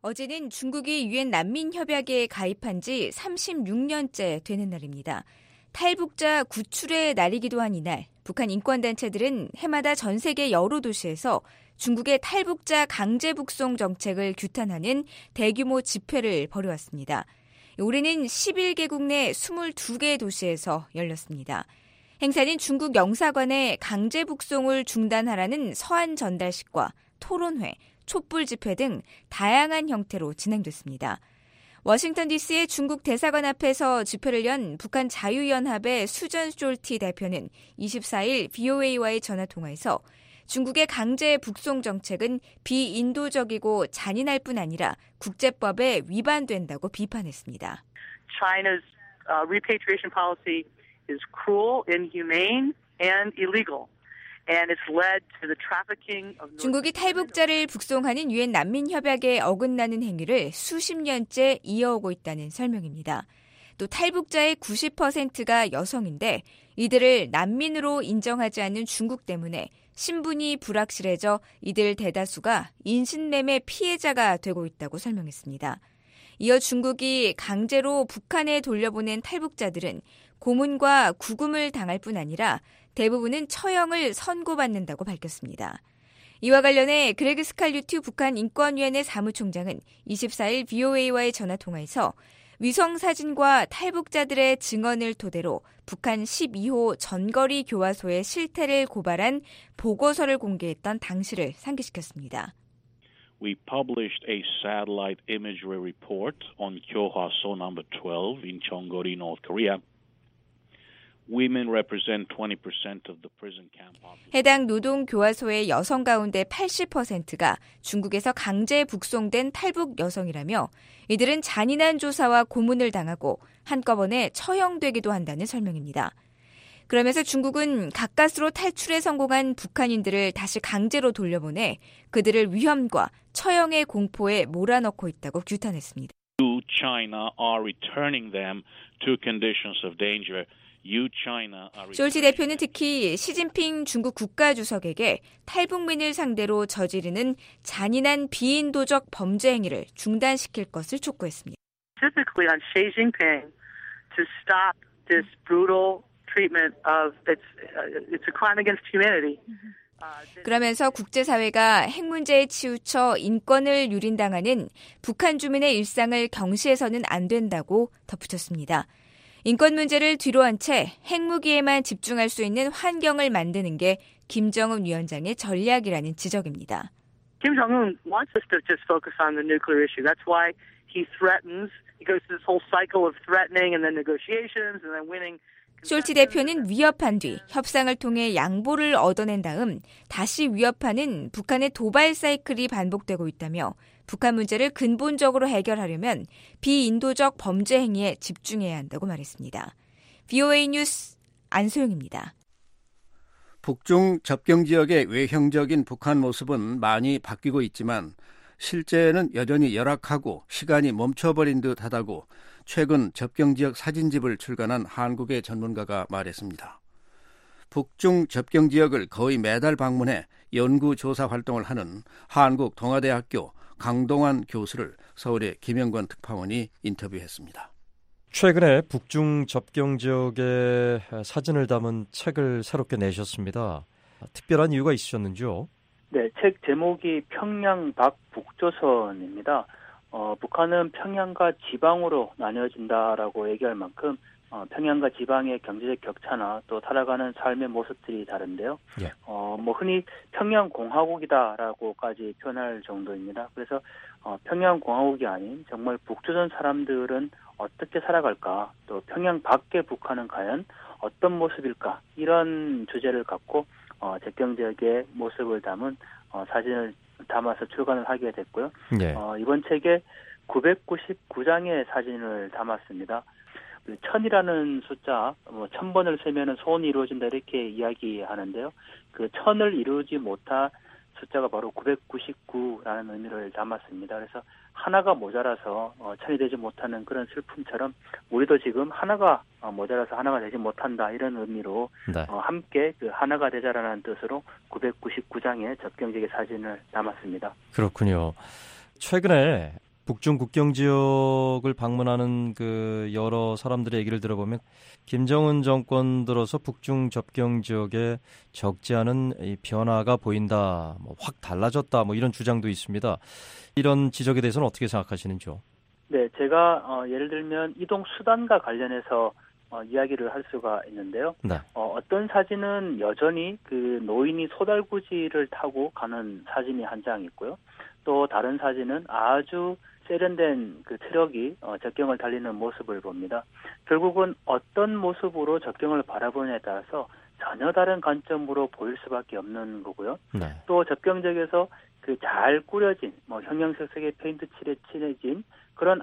S16: 어제는 중국이 유엔 난민협약에 가입한 지 삼십육 년째 되는 날입니다. 탈북자 구출의 날이기도 한 이날, 북한 인권단체들은 해마다 전 세계 여러 도시에서 중국의 탈북자 강제 북송 정책을 규탄하는 대규모 집회를 벌여왔습니다. 올해는 십일 개국 내 이십이 개 도시에서 열렸습니다. 행사는 중국 영사관의 강제 북송을 중단하라는 서한 전달식과 토론회, 촛불 집회 등 다양한 형태로 진행됐습니다. 워싱턴 디씨의 중국 대사관 앞에서 집회를 연 북한 자유연합의 수전 숄티 대표는 이십사일 브이오에이와의 전화통화에서 중국의 강제 북송 정책은 비인도적이고 잔인할 뿐 아니라 국제법에 위반된다고 비판했습니다.
S17: China's uh, repatriation policy is cruel, inhumane, and illegal. And it's led to the trafficking of
S16: 중국이 탈북자를 북송하는 유엔 난민협약에 어긋나는 행위를 수십 년째 이어오고 있다는 설명입니다. 또 탈북자의 구십 퍼센트가 여성인데 이들을 난민으로 인정하지 않는 중국 때문에 신분이 불확실해져 이들 대다수가 인신매매 피해자가 되고 있다고 설명했습니다. 이어 중국이 강제로 북한에 돌려보낸 탈북자들은 고문과 구금을 당할 뿐 아니라 대부분은 처형을 선고받는다고 밝혔습니다. 이와 관련해 그레그 스칼류트 북한 인권위원회 사무총장은 이십사일 브이오에이와의 전화통화에서 위성사진과 탈북자들의 증언을 토대로 북한 십이호 전거리 교화소의 실태를 고발한 보고서를 공개했던 당시를 상기시켰습니다.
S18: We published a satellite imagery report on 교화소 number twelve in Cheongori, North Korea. Women represent twenty percent of the prison camp population.
S16: 해당 노동 교화소의 여성 가운데 팔십 퍼센트가 중국에서 강제 북송된 탈북 여성이라며 이들은 잔인한 조사와 고문을 당하고 한꺼번에 처형되기도 한다는 설명입니다. 그러면서 중국은 가까스로 탈출에 성공한 북한인들을 다시 강제로 돌려보내 그들을 위험과 처형의 공포에 몰아넣고 있다고 규탄했습니다.
S18: You, China, are returning them to conditions of danger.
S16: 숄티 대표는 특히 시진핑 중국 국가주석에게 탈북민을 상대로 저지르는 잔인한 비인도적 범죄 행위를 중단시킬 것을 촉구했습니다.
S17: Specifically on Xi Jinping to stop this brutal treatment of it's it's a crime against humanity.
S16: 그러면서 국제사회가 핵 문제에 치우쳐 인권을 유린당하는 북한 주민의 일상을 경시해서는 안 된다고 덧붙였습니다. 인권 문제를 뒤로한 채 핵무기에만 집중할 수 있는 환경을 만드는 게 김정은 위원장의 전략이라는 지적입니다.
S17: Kim Jong-un wants us to just focus on the nuclear issue. That's why he threatens. He goes through this whole cycle of threatening and then negotiations and then winning.
S16: 숄티 대표는 위협한 뒤 협상을 통해 양보를 얻어낸 다음 다시 위협하는 북한의 도발 사이클이 반복되고 있다며 북한 문제를 근본적으로 해결하려면 비인도적 범죄 행위에 집중해야 한다고 말했습니다. 브이오에이 뉴스 안소영입니다.
S3: 북중 접경 지역의 외형적인 북한 모습은 많이 바뀌고 있지만 실제는 여전히 열악하고 시간이 멈춰버린 듯하다고 최근 접경 지역 사진집을 출간한 한국의 전문가가 말했습니다. 북중 접경 지역을 거의 매달 방문해 연구조사 활동을 하는 한국동아대학교 강동환 교수를 서울의 김영권 특파원이 인터뷰했습니다.
S19: 최근에 북중 접경 지역의 사진을 담은 책을 새롭게 내셨습니다. 특별한 이유가 있으셨는지요?
S20: 네, 책 제목이 평양 밖 북조선입니다. 어, 북한은 평양과 지방으로 나뉘어진다라고 얘기할 만큼 어, 평양과 지방의 경제적 격차나 또 살아가는 삶의 모습들이 다른데요. 예. 어, 뭐 흔히 평양공화국이다라고까지 표현할 정도입니다. 그래서 어, 평양공화국이 아닌 정말 북조선 사람들은 어떻게 살아갈까, 또 평양 밖의 북한은 과연 어떤 모습일까, 이런 주제를 갖고 어, 접경 지역의 모습을 담은 어, 사진을 담아서 출간을 하게 됐고요. 예. 어, 이번 책에 구백구십구 장의 사진을 담았습니다. 천이라는 숫자, 뭐 천 번을 세면은 소원이 이루어진다 이렇게 이야기하는데요. 그 천을 이루지 못한 숫자가 바로 구백구십구라는 의미를 담았습니다. 그래서 하나가 모자라서 어, 천이 되지 못하는 그런 슬픔처럼 우리도 지금 하나가 어, 모자라서 하나가 되지 못한다 이런 의미로 네. 어, 함께 그 하나가 되자라는 뜻으로 구백구십구 장의 접경지역의 사진을 담았습니다.
S19: 그렇군요. 최근에 북중 국경 지역을 방문하는 그 여러 사람들의 얘기를 들어보면 김정은 정권 들어서 북중 접경 지역에 적지 않은 이 변화가 보인다, 뭐 확 달라졌다, 뭐 이런 주장도 있습니다. 이런 지적에 대해서는 어떻게 생각하시는지요?
S20: 네, 제가 어, 예를 들면 이동 수단과 관련해서 어, 이야기를 할 수가 있는데요.
S19: 네.
S20: 어, 어떤 사진은 여전히 그 노인이 소달구지를 타고 가는 사진이 한 장 있고요. 또 다른 사진은 아주 세련된 그 트럭이 어, 접경을 달리는 모습을 봅니다. 결국은 어떤 모습으로 접경을 바라보냐에 따라서 전혀 다른 관점으로 보일 수밖에 없는 거고요.
S19: 네.
S20: 또 접경지역에서 그 잘 꾸려진 뭐 형형색색의 페인트 칠에 칠해진 그런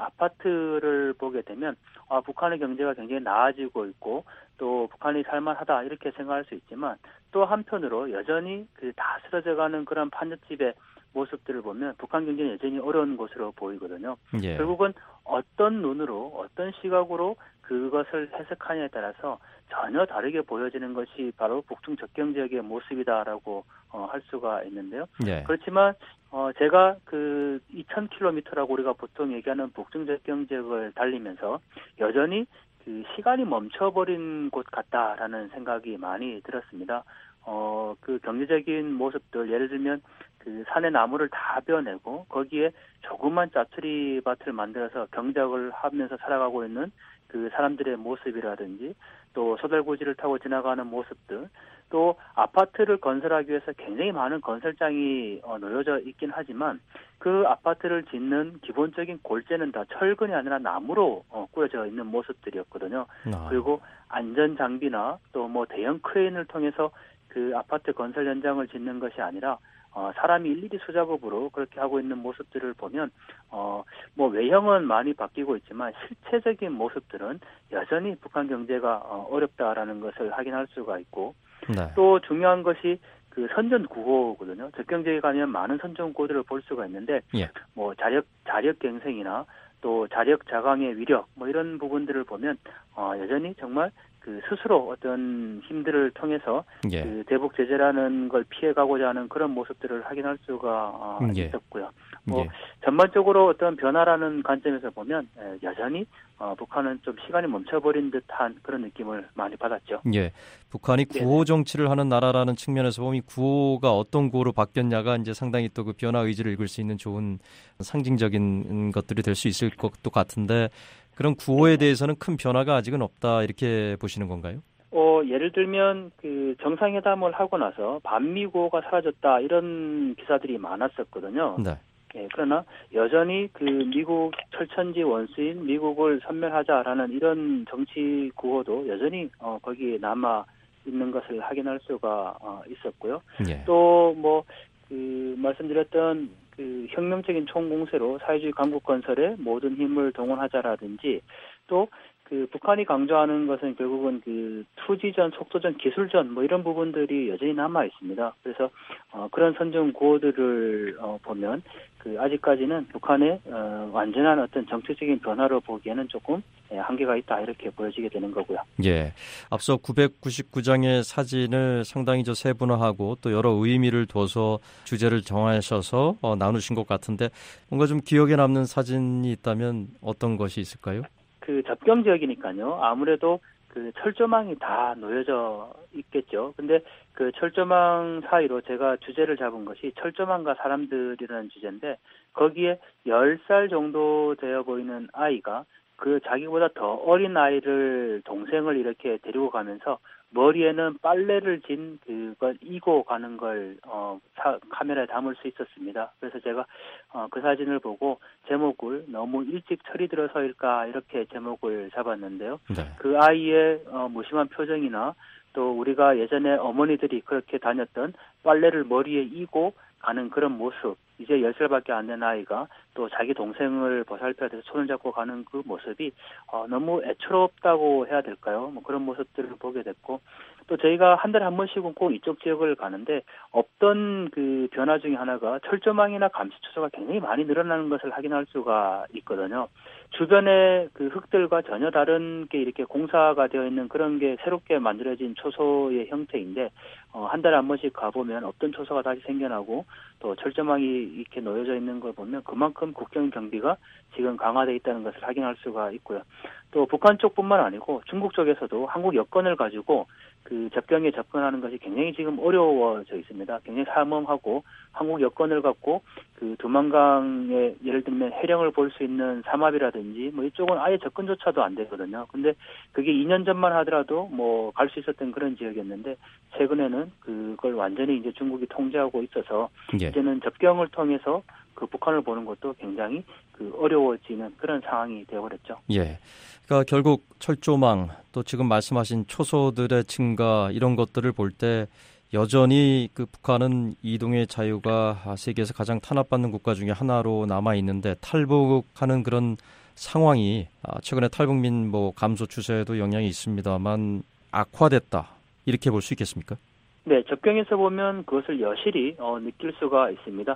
S20: 아파트를 보게 되면 아, 북한의 경제가 굉장히 나아지고 있고 또 북한이 살만하다 이렇게 생각할 수 있지만 또 한편으로 여전히 그 다 쓰러져가는 그런 판잣집의 모습들을 보면 북한 경제는 여전히 어려운 곳으로 보이거든요.
S19: 예.
S20: 결국은 어떤 눈으로 어떤 시각으로 그것을 해석하냐에 따라서 전혀 다르게 보여지는 것이 바로 북중 접경 지역의 모습이다라고 어, 할 수가 있는데요.
S19: 예.
S20: 그렇지만 어, 제가 그 이천 킬로미터라고 우리가 보통 얘기하는 북중 접경 지역을 달리면서 여전히 그 시간이 멈춰버린 곳 같다라는 생각이 많이 들었습니다. 어, 그 경제적인 모습들, 예를 들면 그 산의 나무를 다 베어내고 거기에 조그만 짜투리 밭을 만들어서 경작을 하면서 살아가고 있는 그 사람들의 모습이라든지 또 소달구지를 타고 지나가는 모습들, 또 아파트를 건설하기 위해서 굉장히 많은 건설장이 어, 놓여져 있긴 하지만 그 아파트를 짓는 기본적인 골재는 다 철근이 아니라 나무로 어, 꾸려져 있는 모습들이었거든요.
S19: 아.
S20: 그리고 안전 장비나 또 뭐 대형 크레인을 통해서 그 아파트 건설 현장을 짓는 것이 아니라 어, 사람이 일일이 수작업으로 그렇게 하고 있는 모습들을 보면 어, 뭐 외형은 많이 바뀌고 있지만 실체적인 모습들은 여전히 북한 경제가 어, 어렵다라는 것을 확인할 수가 있고
S19: 네.
S20: 또 중요한 것이 그 선전구호거든요. 접경지역에 가면 많은 선전구호들을 볼 수가 있는데
S19: 예.
S20: 뭐 자력 자력 갱생이나 또 자력 자강의 위력 뭐 이런 부분들을 보면 어, 여전히 정말 그 스스로 어떤 힘들을 통해서
S19: 예.
S20: 그 대북 제재라는 걸 피해가고자 하는 그런 모습들을 확인할 수가 어,
S19: 예.
S20: 있었고요. 뭐
S19: 예.
S20: 전반적으로 어떤 변화라는 관점에서 보면 에, 여전히 어, 북한은 좀 시간이 멈춰버린 듯한 그런 느낌을 많이 받았죠.
S19: 예, 북한이 구호 정치를 하는 나라라는 측면에서 보면 이 구호가 어떤 구호로 바뀌었냐가 이제 상당히 또 그 변화 의지를 읽을 수 있는 좋은 상징적인 것들이 될 수 있을 것도 같은데 그런 구호에 대해서는 큰 변화가 아직은 없다 이렇게 보시는 건가요?
S20: 어, 예를 들면 그 정상회담을 하고 나서 반미 구호가 사라졌다 이런 기사들이 많았었거든요.
S19: 네.
S20: 예, 그러나 여전히 그 미국 철천지 원수인 미국을 섬멸하자라는 이런 정치 구호도 여전히 어, 거기에 남아 있는 것을 확인할 수가 어, 있었고요.
S19: 예.
S20: 또 뭐 그 말씀드렸던 그 혁명적인 총공세로 사회주의 강국 건설에 모든 힘을 동원하자라든지 또 그 북한이 강조하는 것은 결국은 그 투지전, 속도전, 기술전 뭐 이런 부분들이 여전히 남아 있습니다. 그래서 어, 그런 선전 구호들을 어, 보면 그 아직까지는 북한의 어, 완전한 어떤 정치적인 변화로 보기에는 조금 예, 한계가 있다 이렇게 보여지게 되는 거고요.
S19: 예, 앞서 구백구십구 장의 사진을 상당히 저 세분화하고 또 여러 의미를 둬서 주제를 정하셔서 어, 나누신 것 같은데 뭔가 좀 기억에 남는 사진이 있다면 어떤 것이 있을까요?
S20: 그 접경 지역이니까요. 아무래도 그 철조망이 다 놓여져 있겠죠. 근데 그 철조망 사이로 제가 주제를 잡은 것이 철조망과 사람들이라는 주제인데 거기에 열 살 정도 되어 보이는 아이가 그 자기보다 더 어린 아이를 동생을 이렇게 데리고 가면서 머리에는 빨래를 진 그걸 이고 가는 걸 어, 사, 카메라에 담을 수 있었습니다. 그래서 제가 어, 그 사진을 보고 제목을 너무 일찍 철이 들어서일까 이렇게 제목을 잡았는데요.
S19: 네.
S20: 그 아이의 어, 무심한 표정이나 또 우리가 예전에 어머니들이 그렇게 다녔던 빨래를 머리에 이고 가는 그런 모습, 이제 열 살밖에 안 된 아이가 또 자기 동생을 보살펴야 돼서 손을 잡고 가는 그 모습이 어, 너무 애처롭다고 해야 될까요? 뭐 그런 모습들을 보게 됐고 또 저희가 한 달에 한 번씩은 꼭 이쪽 지역을 가는데 없던 그 변화 중에 하나가 철조망이나 감시초소가 굉장히 많이 늘어나는 것을 확인할 수가 있거든요. 주변의 그 흙들과 전혀 다른 게 이렇게 공사가 되어 있는 그런 게 새롭게 만들어진 초소의 형태인데 어, 한 달에 한 번씩 가보면 없던 초소가 다시 생겨나고 또 철조망이 이렇게 놓여져 있는 걸 보면 그만큼 국경 경비가 지금 강화되어 있다는 것을 확인할 수가 있고요. 또 북한 쪽뿐만 아니고 중국 쪽에서도 한국 여권을 가지고 그 접경에 접근하는 것이 굉장히 지금 어려워져 있습니다. 굉장히 삼엄하고 한국 여권을 갖고 그 두만강의 예를 들면 해령을 볼 수 있는 삼합이라든지 뭐 이쪽은 아예 접근조차도 안 되거든요. 근데 그게 이 년 전만 하더라도 뭐 갈 수 있었던 그런 지역이었는데 최근에는 그걸 완전히 이제 중국이 통제하고 있어서 예. 이제는 접경을 통해서 그 북한을 보는 것도 굉장히 그 어려워지는 그런 상황이 되어버렸죠.
S19: 예. 그러니까 결국 철조망 또 지금 말씀하신 초소들의 증가 이런 것들을 볼 때 여전히 그 북한은 이동의 자유가 세계에서 가장 탄압받는 국가 중에 하나로 남아 있는데 탈북하는 그런 상황이 최근에 탈북민 뭐 감소 추세에도 영향이 있습니다만 악화됐다 이렇게 볼 수 있겠습니까?
S20: 네, 접경에서 보면 그것을 여실히 어, 느낄 수가 있습니다.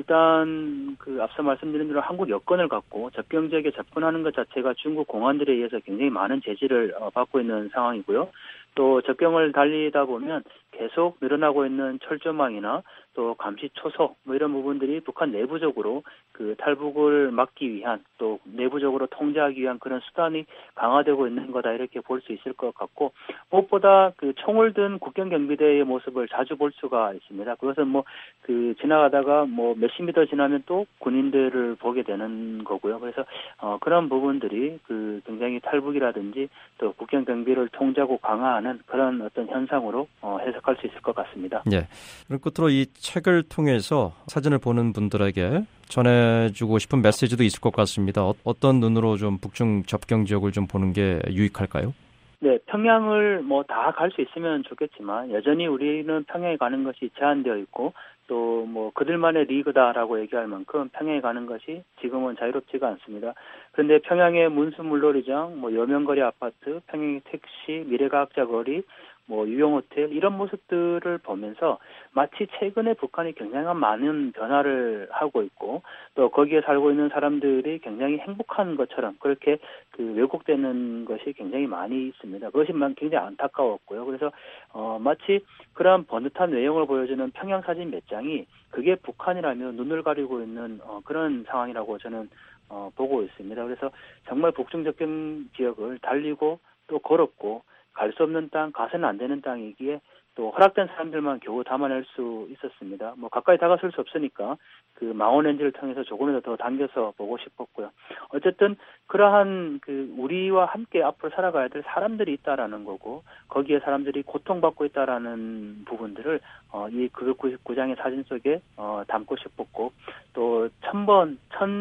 S20: 일단 그 앞서 말씀드린 대로 한국 여권을 갖고 접경 지역에 접근하는 것 자체가 중국 공안들에 의해서 굉장히 많은 제지를 어, 받고 있는 상황이고요. 또 접경을 달리다 보면 계속 늘어나고 있는 철조망이나 또 감시 초소 뭐 이런 부분들이 북한 내부적으로 그 탈북을 막기 위한 또 내부적으로 통제하기 위한 그런 수단이 강화되고 있는 거다 이렇게 볼 수 있을 것 같고 무엇보다 그 총을 든 국경 경비대의 모습을 자주 볼 수가 있습니다. 그것은 뭐 그 지나가다가 뭐 몇십 미터 지나면 또 군인들을 보게 되는 거고요. 그래서 어 그런 부분들이 그 굉장히 탈북이라든지 또 국경 경비를 통제하고 강화하는 그런 어떤 현상으로 어 해석할 수 있을 것 같습니다.
S19: 네. 그럼 끝으로 이 책을 통해서 사진을 보는 분들에게 전해주고 싶은 메시지도 있을 것 같습니다. 어, 어떤 눈으로 좀 북중 접경 지역을 좀 보는 게 유익할까요?
S20: 네, 평양을 뭐 다 갈 수 있으면 좋겠지만 여전히 우리는 평양에 가는 것이 제한되어 있고 또 뭐 그들만의 리그다라고 얘기할 만큼 평양에 가는 것이 지금은 자유롭지가 않습니다. 그런데 평양의 문수물놀이장, 뭐 여명거리 아파트, 평양의 택시, 미래과학자 거리, 뭐 유용호텔 이런 모습들을 보면서 마치 최근에 북한이 굉장히 많은 변화를 하고 있고 또 거기에 살고 있는 사람들이 굉장히 행복한 것처럼 그렇게 그 왜곡되는 것이 굉장히 많이 있습니다. 그것이 굉장히 안타까웠고요. 그래서 어 마치 그러한 번듯한 외형을 보여주는 평양 사진 몇 장이 그게 북한이라며 눈을 가리고 있는 어 그런 상황이라고 저는 어 보고 있습니다. 그래서 정말 북중 접경 지역을 달리고 또 걸었고 갈 수 없는 땅, 가서는 안 되는 땅이기에 또 허락된 사람들만 겨우 담아낼 수 있었습니다. 뭐 가까이 다가설 수 없으니까 그 망원렌즈를 통해서 조금이라도 더 당겨서 보고 싶었고요. 어쨌든 그러한 그 우리와 함께 앞으로 살아가야 될 사람들이 있다라는 거고 거기에 사람들이 고통받고 있다라는 부분들을 어, 이 구백구십구 장의 사진 속에 어, 담고 싶었고 또 천 번,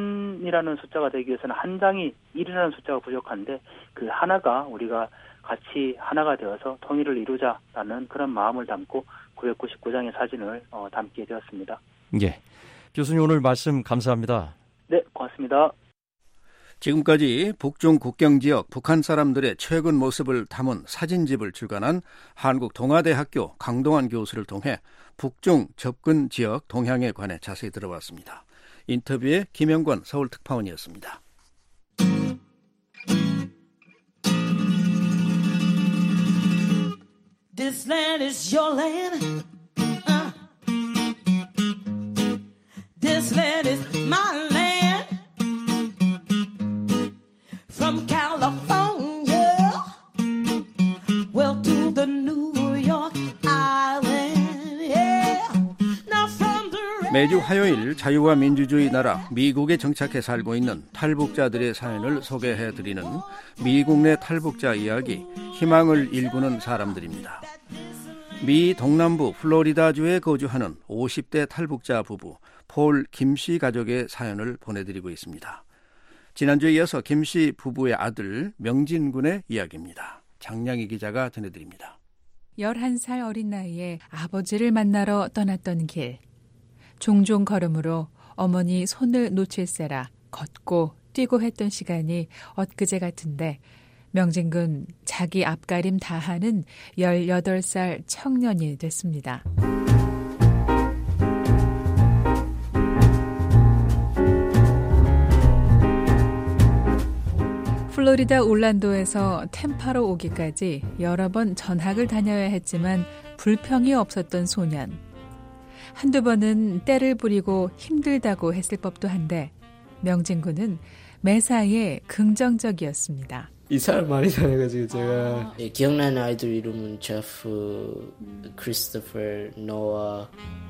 S20: 천이라는 숫자가 되기 위해서는 한 장이 일이라는 숫자가 부족한데 그 하나가 우리가 같이 하나가 되어서 통일을 이루자라는 그런 마음을 담고 구백구십구 장의 사진을 어, 담게 되었습니다.
S19: 예, 교수님 오늘 말씀 감사합니다.
S20: 네, 고맙습니다.
S3: 지금까지 북중 국경지역 북한 사람들의 최근 모습을 담은 사진집을 출간한 한국동아대학교 강동환 교수를 통해 북중 접근 지역 동향에 관해 자세히 들어봤습니다. 인터뷰에 김영권 서울특파원이었습니다.
S21: This land is your land. Uh. This land is my land. From California, well to the New York Island. Yeah. Now from the
S3: 매주 화요일 자유와 민주주의 나라 미국에 정착해 살고 있는 탈북자들의 사연을 소개해드리는 미국 내 탈북자 이야기, 희망을 일구는 사람들입니다. 미 동남부 플로리다주에 거주하는 오십 대 탈북자 부부 폴 김씨 가족의 사연을 보내드리고 있습니다. 지난주에 이어서 김씨 부부의 아들 명진 군의 이야기입니다. 장량희 기자가 전해드립니다.
S22: 열한 살 어린 나이에 아버지를 만나러 떠났던 길. 종종 걸음으로 어머니 손을 놓칠세라 걷고 뛰고 했던 시간이 엊그제 같은데 명진군 자기 앞가림 다 하는 열여덟 살 청년이 됐습니다. 플로리다 올란도에서 템파로 오기까지 여러 번 전학을 다녀야 했지만 불평이 없었던 소년. 한두 번은 때를 부리고 힘들다고 했을 법도 한데 명진군은 매사에 긍정적이었습니다.
S1: 이사를 많이 다녀가지고 제가 예, 기억나는 아이들 이름은 제프, 음. 크리스토퍼, 노아.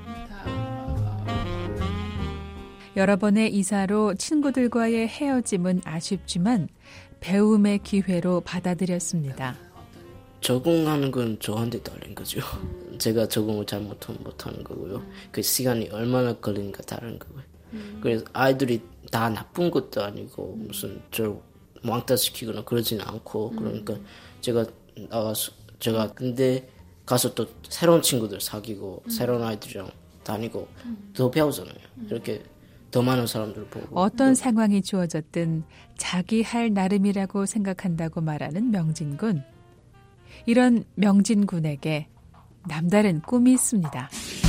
S22: 여러 번의 이사로 친구들과의 헤어짐은 아쉽지만 배움의 기회로 받아들였습니다.
S1: 적응하는 건 저한테 달린 거죠. 음. 제가 적응을 잘 못하면 못하는 거고요. 음. 그 시간이 얼마나 걸리니까 다른 거고요. 음. 그래서 아이들이 다 나쁜 것도 아니고 무슨 저 왕따시키거나 그러진 않고 음. 그러니까 제가 나가서 제가 근데 가서 또 새로운 친구들 사귀고 음. 새로운 아이들이랑 다니고 음. 더 배우잖아요. 음. 이렇게 더 많은 사람들을 보고
S22: 어떤 음. 상황이 주어졌든 자기 할 나름이라고 생각한다고 말하는 명진군. 이런 명진군에게 남다른 꿈이 있습니다.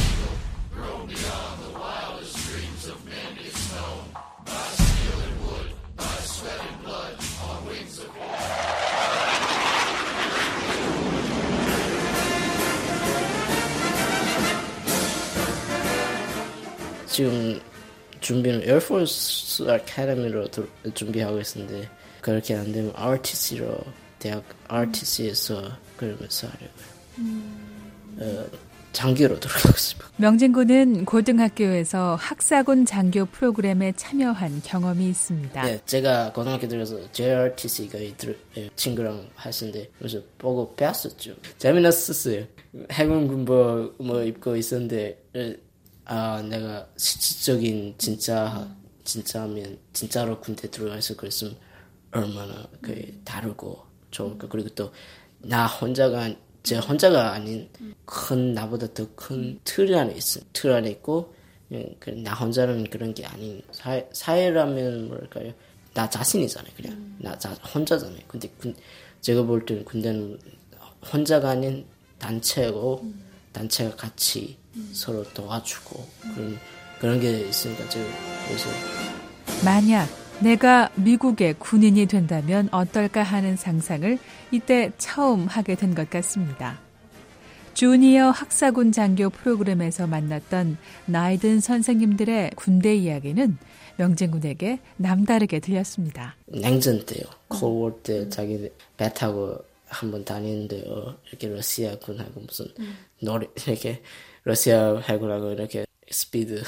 S1: 지금 준비는 에어포스 아카데미로 준비하고 있는데 그렇게 안 되면 알티씨로 대학 알티씨에서 그러면서 하려고요. 음. 어, 장교로 들어가고 싶어요.
S22: 명진군은 고등학교에서 학사군 장교 프로그램에 참여한 경험이 있습니다.
S1: 네, 제가 고등학교 들어서 제이알티씨가 친구랑 하시는데 그래서 보고 배웠었죠. 재미났었어요. 해군 군복 뭐 입고 있었는데 아 내가 실질적인 진짜 진짜면 진짜로 군대 들어가서 그랬으면 얼마나 그 다르고 좋을까. 그리고 또 나 혼자가 제 혼자가 아닌 큰 나보다 더 큰 틀 안에 있어. 틀 안에 있고 나 혼자는 그런 게 아닌 사회, 사회라면 뭐랄까요. 나 자신이잖아요. 그냥 나 자, 혼자잖아요. 근데 군, 제가 볼 때는 군대는 혼자가 아닌 단체고 단체가 같이 서로 도와주고 그런 그런 게 있으니까 제가 그래서
S22: 만약 내가 미국의 군인이 된다면 어떨까 하는 상상을 이때 처음 하게 된 것 같습니다. 주니어 학사군 장교 프로그램에서 만났던 나이든 선생님들의 군대 이야기는 명진군에게 남다르게 들렸습니다.
S1: 냉전 때요. 콜워 때 자기 배 타고 한번 다니는데요. 이렇게 러시아 군하고 무슨 노래 이렇게 러시아 해군하고 이렇게 스피드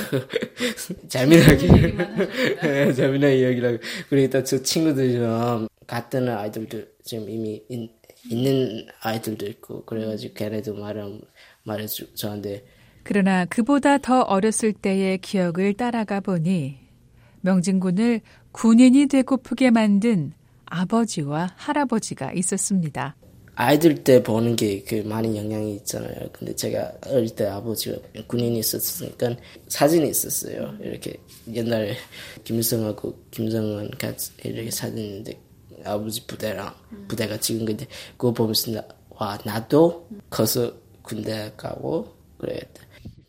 S1: 재미나게 네, 재미나게 이야기라고 그러니까 저 친구들이랑 같은 아이들도 지금 이미 인, 있는 아이들도 있고 그래가지고 걔네도 말을 말해줘 저한테
S22: 그러나 그보다 더 어렸을 때의 기억을 따라가 보니 명진군을 군인이 되고프게 만든 아버지와 할아버지가 있었습니다.
S1: 아이들 때 보는 게 그 많은 영향이 있잖아요. 근데 제가 어릴 때 아버지가 군인이 있었으니까 사진이 있었어요. 이렇게 옛날에 김일성하고 김정은 같이 이렇게 사진인데 아버지 부대랑 부대가 찍은 건데 그거 보면서 나, 와 나도 커서 군대 가고 그래야겠다.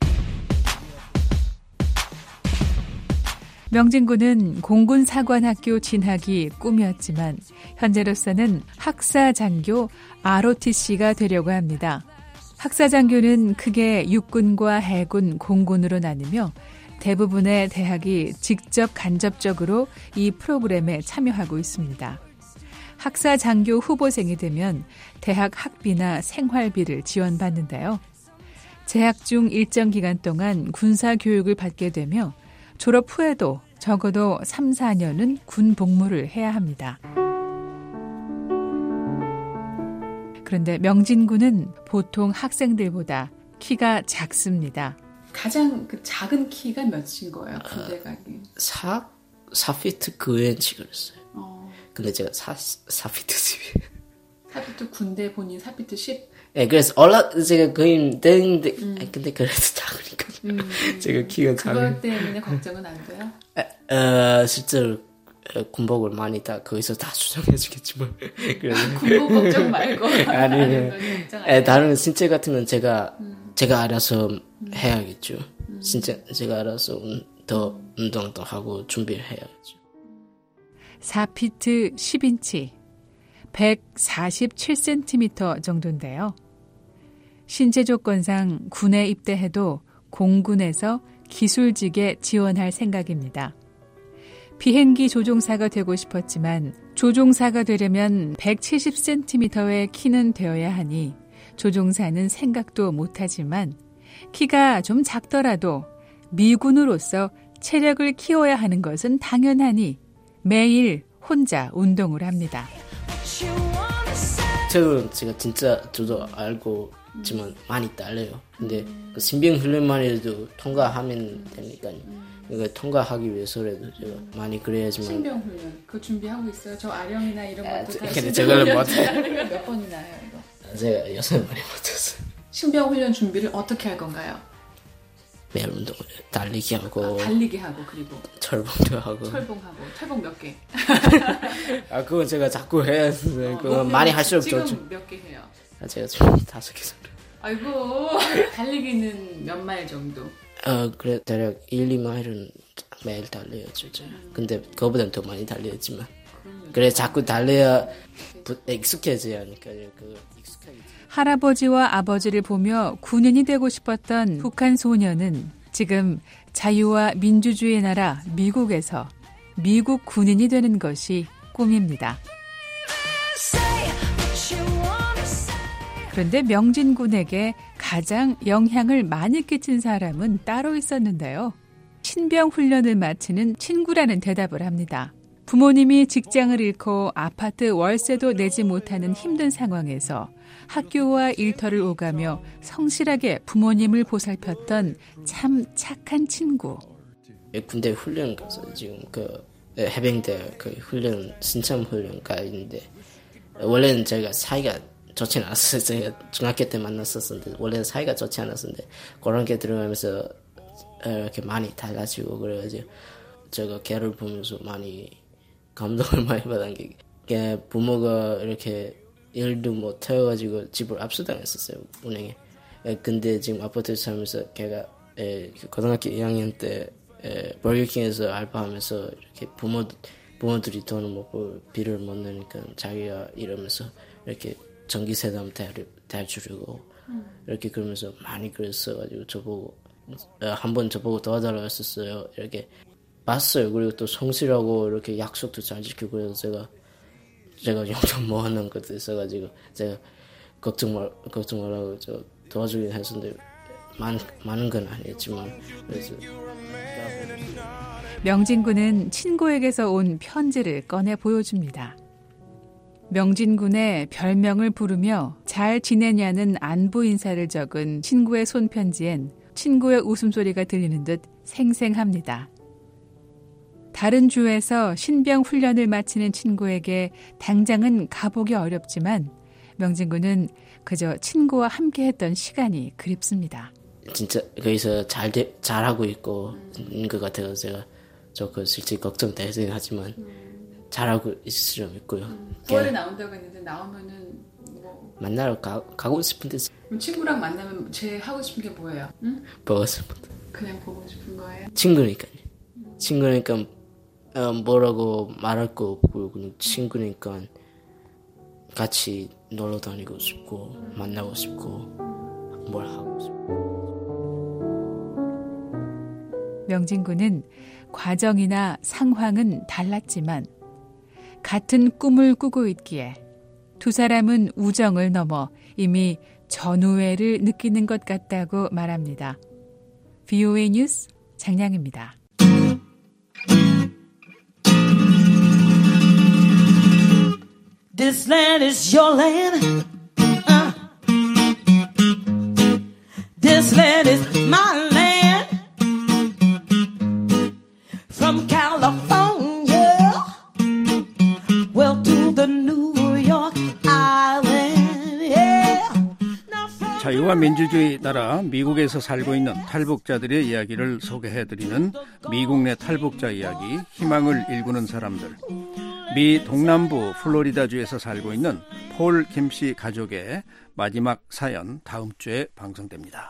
S22: 명진군은 공군사관학교 진학이 꿈이었지만 현재로서는 학사장교 알오티씨가 되려고 합니다. 학사장교는 크게 육군과 해군, 공군으로 나뉘며 대부분의 대학이 직접 간접적으로 이 프로그램에 참여하고 있습니다. 학사장교 후보생이 되면 대학 학비나 생활비를 지원받는데요. 재학 중 일정 기간 동안 군사교육을 받게 되며 졸업 후에도 적어도 삼, 사 년은 군 복무를 해야 합니다. 그런데 명진군은 보통 학생들보다 키가 작습니다.
S4: 가장 그 작은 키가 몇인 거예요? 군대 가기?
S1: 사, 사 피트 구 인치 그랬어요. 어. 근데 제가 사, 사 피트 십.
S4: 사 피트 군대 본인 사 피트 십?
S1: 네, 그래서 올라 제가 거의 되는데 음. 근데 그래도 작으니까 음. 제가 키가 작은.
S4: 그것 때문에 걱정은 안 돼요?
S1: 어, 실제로 군복을 많이 다 거기서 다 수정해주겠지만
S4: 군복 걱정 말고
S1: 아니 에, 다른 신체 같은 건 제가 음. 제가 알아서 음. 해야겠죠. 음. 진짜 제가 알아서 더 운동도 하고 준비를 해야겠죠.
S22: 사 피트 십 인치 백사십칠 센티미터 정도인데요. 신체 조건상 군에 입대해도 공군에서 기술직에 지원할 생각입니다. 비행기 조종사가 되고 싶었지만 조종사가 되려면 백칠십 센티미터의 키는 되어야 하니 조종사는 생각도 못하지만 키가 좀 작더라도 미군으로서 체력을 키워야 하는 것은 당연하니 매일 혼자 운동을 합니다.
S1: 체력은 제가 진짜 저도 알고 있지만 많이 딸려요. 근데 그 신병 훈련만 해도 통과하면 되니까요. 그러니까 통과하기 위해서라도 제가 많이 그래야지만.
S4: 신병 훈련 그거 준비하고 있어요. 저 아령이나 이런 것도 아, 다
S1: 근데 저걸 못해요.
S4: 몇 번이나 해요 이거?
S1: 제가 여섯 번이 못했어요.
S4: 신병 훈련 준비를 어떻게 할 건가요?
S1: 매일 운동을 달리기 하고
S4: 아, 달리기 하고 그리고
S1: 철봉도 하고
S4: 철봉하고 철봉 몇 개?
S1: 아 그건 제가 자꾸 해야 돼. 어, 그건 많이 할수록
S4: 지금
S1: 좋죠.
S4: 몇 개 해요?
S1: 아, 제가 지금 다섯 개 정도.
S4: 아이고 달리기는 몇 마일 정도?
S1: 어 그래 대략 일, 이 마일은 매일 달려요 진짜. 음. 근데 그거보다는 더 많이 달렸지만 그럼요. 그래 자꾸 달려야 익숙해져야 하니까요. 그 익숙하게.
S22: 할아버지와 아버지를 보며 군인이 되고 싶었던 북한 소년은 지금 자유와 민주주의의 나라 미국에서 미국 군인이 되는 것이 꿈입니다. 그런데 명진 군에게 가장 영향을 많이 끼친 사람은 따로 있었는데요. 신병 훈련을 마치는 친구라는 대답을 합니다. 부모님이 직장을 잃고 아파트 월세도 내지 못하는 힘든 상황에서 학교와 일터를 오가며 성실하게 부모님을 보살폈던 참 착한 친구.
S1: 군대 훈련 가서 지금 그 해병대 그 훈련 신참 훈련가 있는데 원래는 제가 사이가 좋지 않았어요. 제가 중학교 때 만났었는데 원래는 사이가 좋지 않았었는데 그런 게 들어가면서 이렇게 많이 달라지고 그래가지고 제가 걔를 보면서 많이 감동을 많이 받은 게, 걔 부모가 이렇게 일도 못 태워가지고 집을 압수당했었어요, 운행에. 근데 지금 아파트에 살면서 걔가 에, 고등학교 이 학년 때 에, 버거킹에서 알바하면서 이렇게 부모, 부모들이 돈을 먹고 비를 못 내니까 자기가 이러면서 이렇게 전기세담 대주려고 음. 이렇게 그러면서 많이 그랬어가지고 저보고 한 번 저보고 도와달라고 했었어요. 이렇게 봤어요. 그리고 또 성실하고 이렇게 약속도 잘 지키고 그래서 제가 제가 용돈 모아놓은 것도 있어가지고 제가 걱정 말 걱정 말라고 저 도와주긴 했었는데 많 많은 건 아니었지만 그래서
S22: 명진 군은 친구에게서 온 편지를 꺼내 보여줍니다. 명진 군의 별명을 부르며 잘 지내냐는 안부 인사를 적은 친구의 손편지엔 친구의 웃음소리가 들리는 듯 생생합니다. 다른 주에서 신병 훈련을 마치는 친구에게 당장은 가보기 어렵지만 명진 군은 그저 친구와 함께했던 시간이 그립습니다.
S1: 진짜 거기서 잘 되, 잘하고 있고 있는 것 같아서 제가 조금 실제 걱정되긴 하지만 잘하고 있을 수 있고요.
S4: 음, 구월에 나온다고 했는데 나오면은 뭐
S1: 만나러 가, 가고 싶은데
S4: 친구랑 만나면 제일 하고 싶은 게 뭐예요? 응?
S1: 보고 싶은데
S4: 그냥 보고 싶은 거예요?
S1: 친구니까요. 음. 친구니까 어, 뭐라고 말할 거 없고 그냥 친구니까 같이 놀러 다니고 싶고 음. 만나고 싶고 뭘 하고 싶고.
S22: 명진 군은 과정이나 상황은 달랐지만 같은 꿈을 꾸고 있기에 두 사람은 우정을 넘어 이미 전우애를 느끼는 것 같다고 말합니다. 브이오에이 뉴스 장량입니다.
S21: This land is your land. Uh. This land is my land. From California, well to the New York Island. Yeah.
S3: 자유와 민주주의 나라 미국에서 살고 있는 탈북자들의 이야기를 소개해드리는 미국 내 탈북자 이야기, 희망을 일구는 사람들. 미 동남부 플로리다주에서 살고 있는 폴 김씨 가족의 마지막 사연 다음 주에 방송됩니다.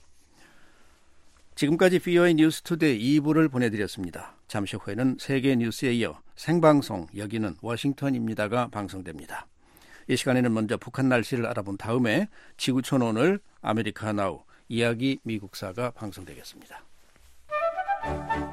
S3: 지금까지 비오에이 뉴스 투데이 이 부를 보내드렸습니다. 잠시 후에는 세계 뉴스에 이어 생방송 여기는 워싱턴입니다가 방송됩니다. 이 시간에는 먼저 북한 날씨를 알아본 다음에 지구촌 오늘 아메리카 나우 이야기 미국사가 방송되겠습니다.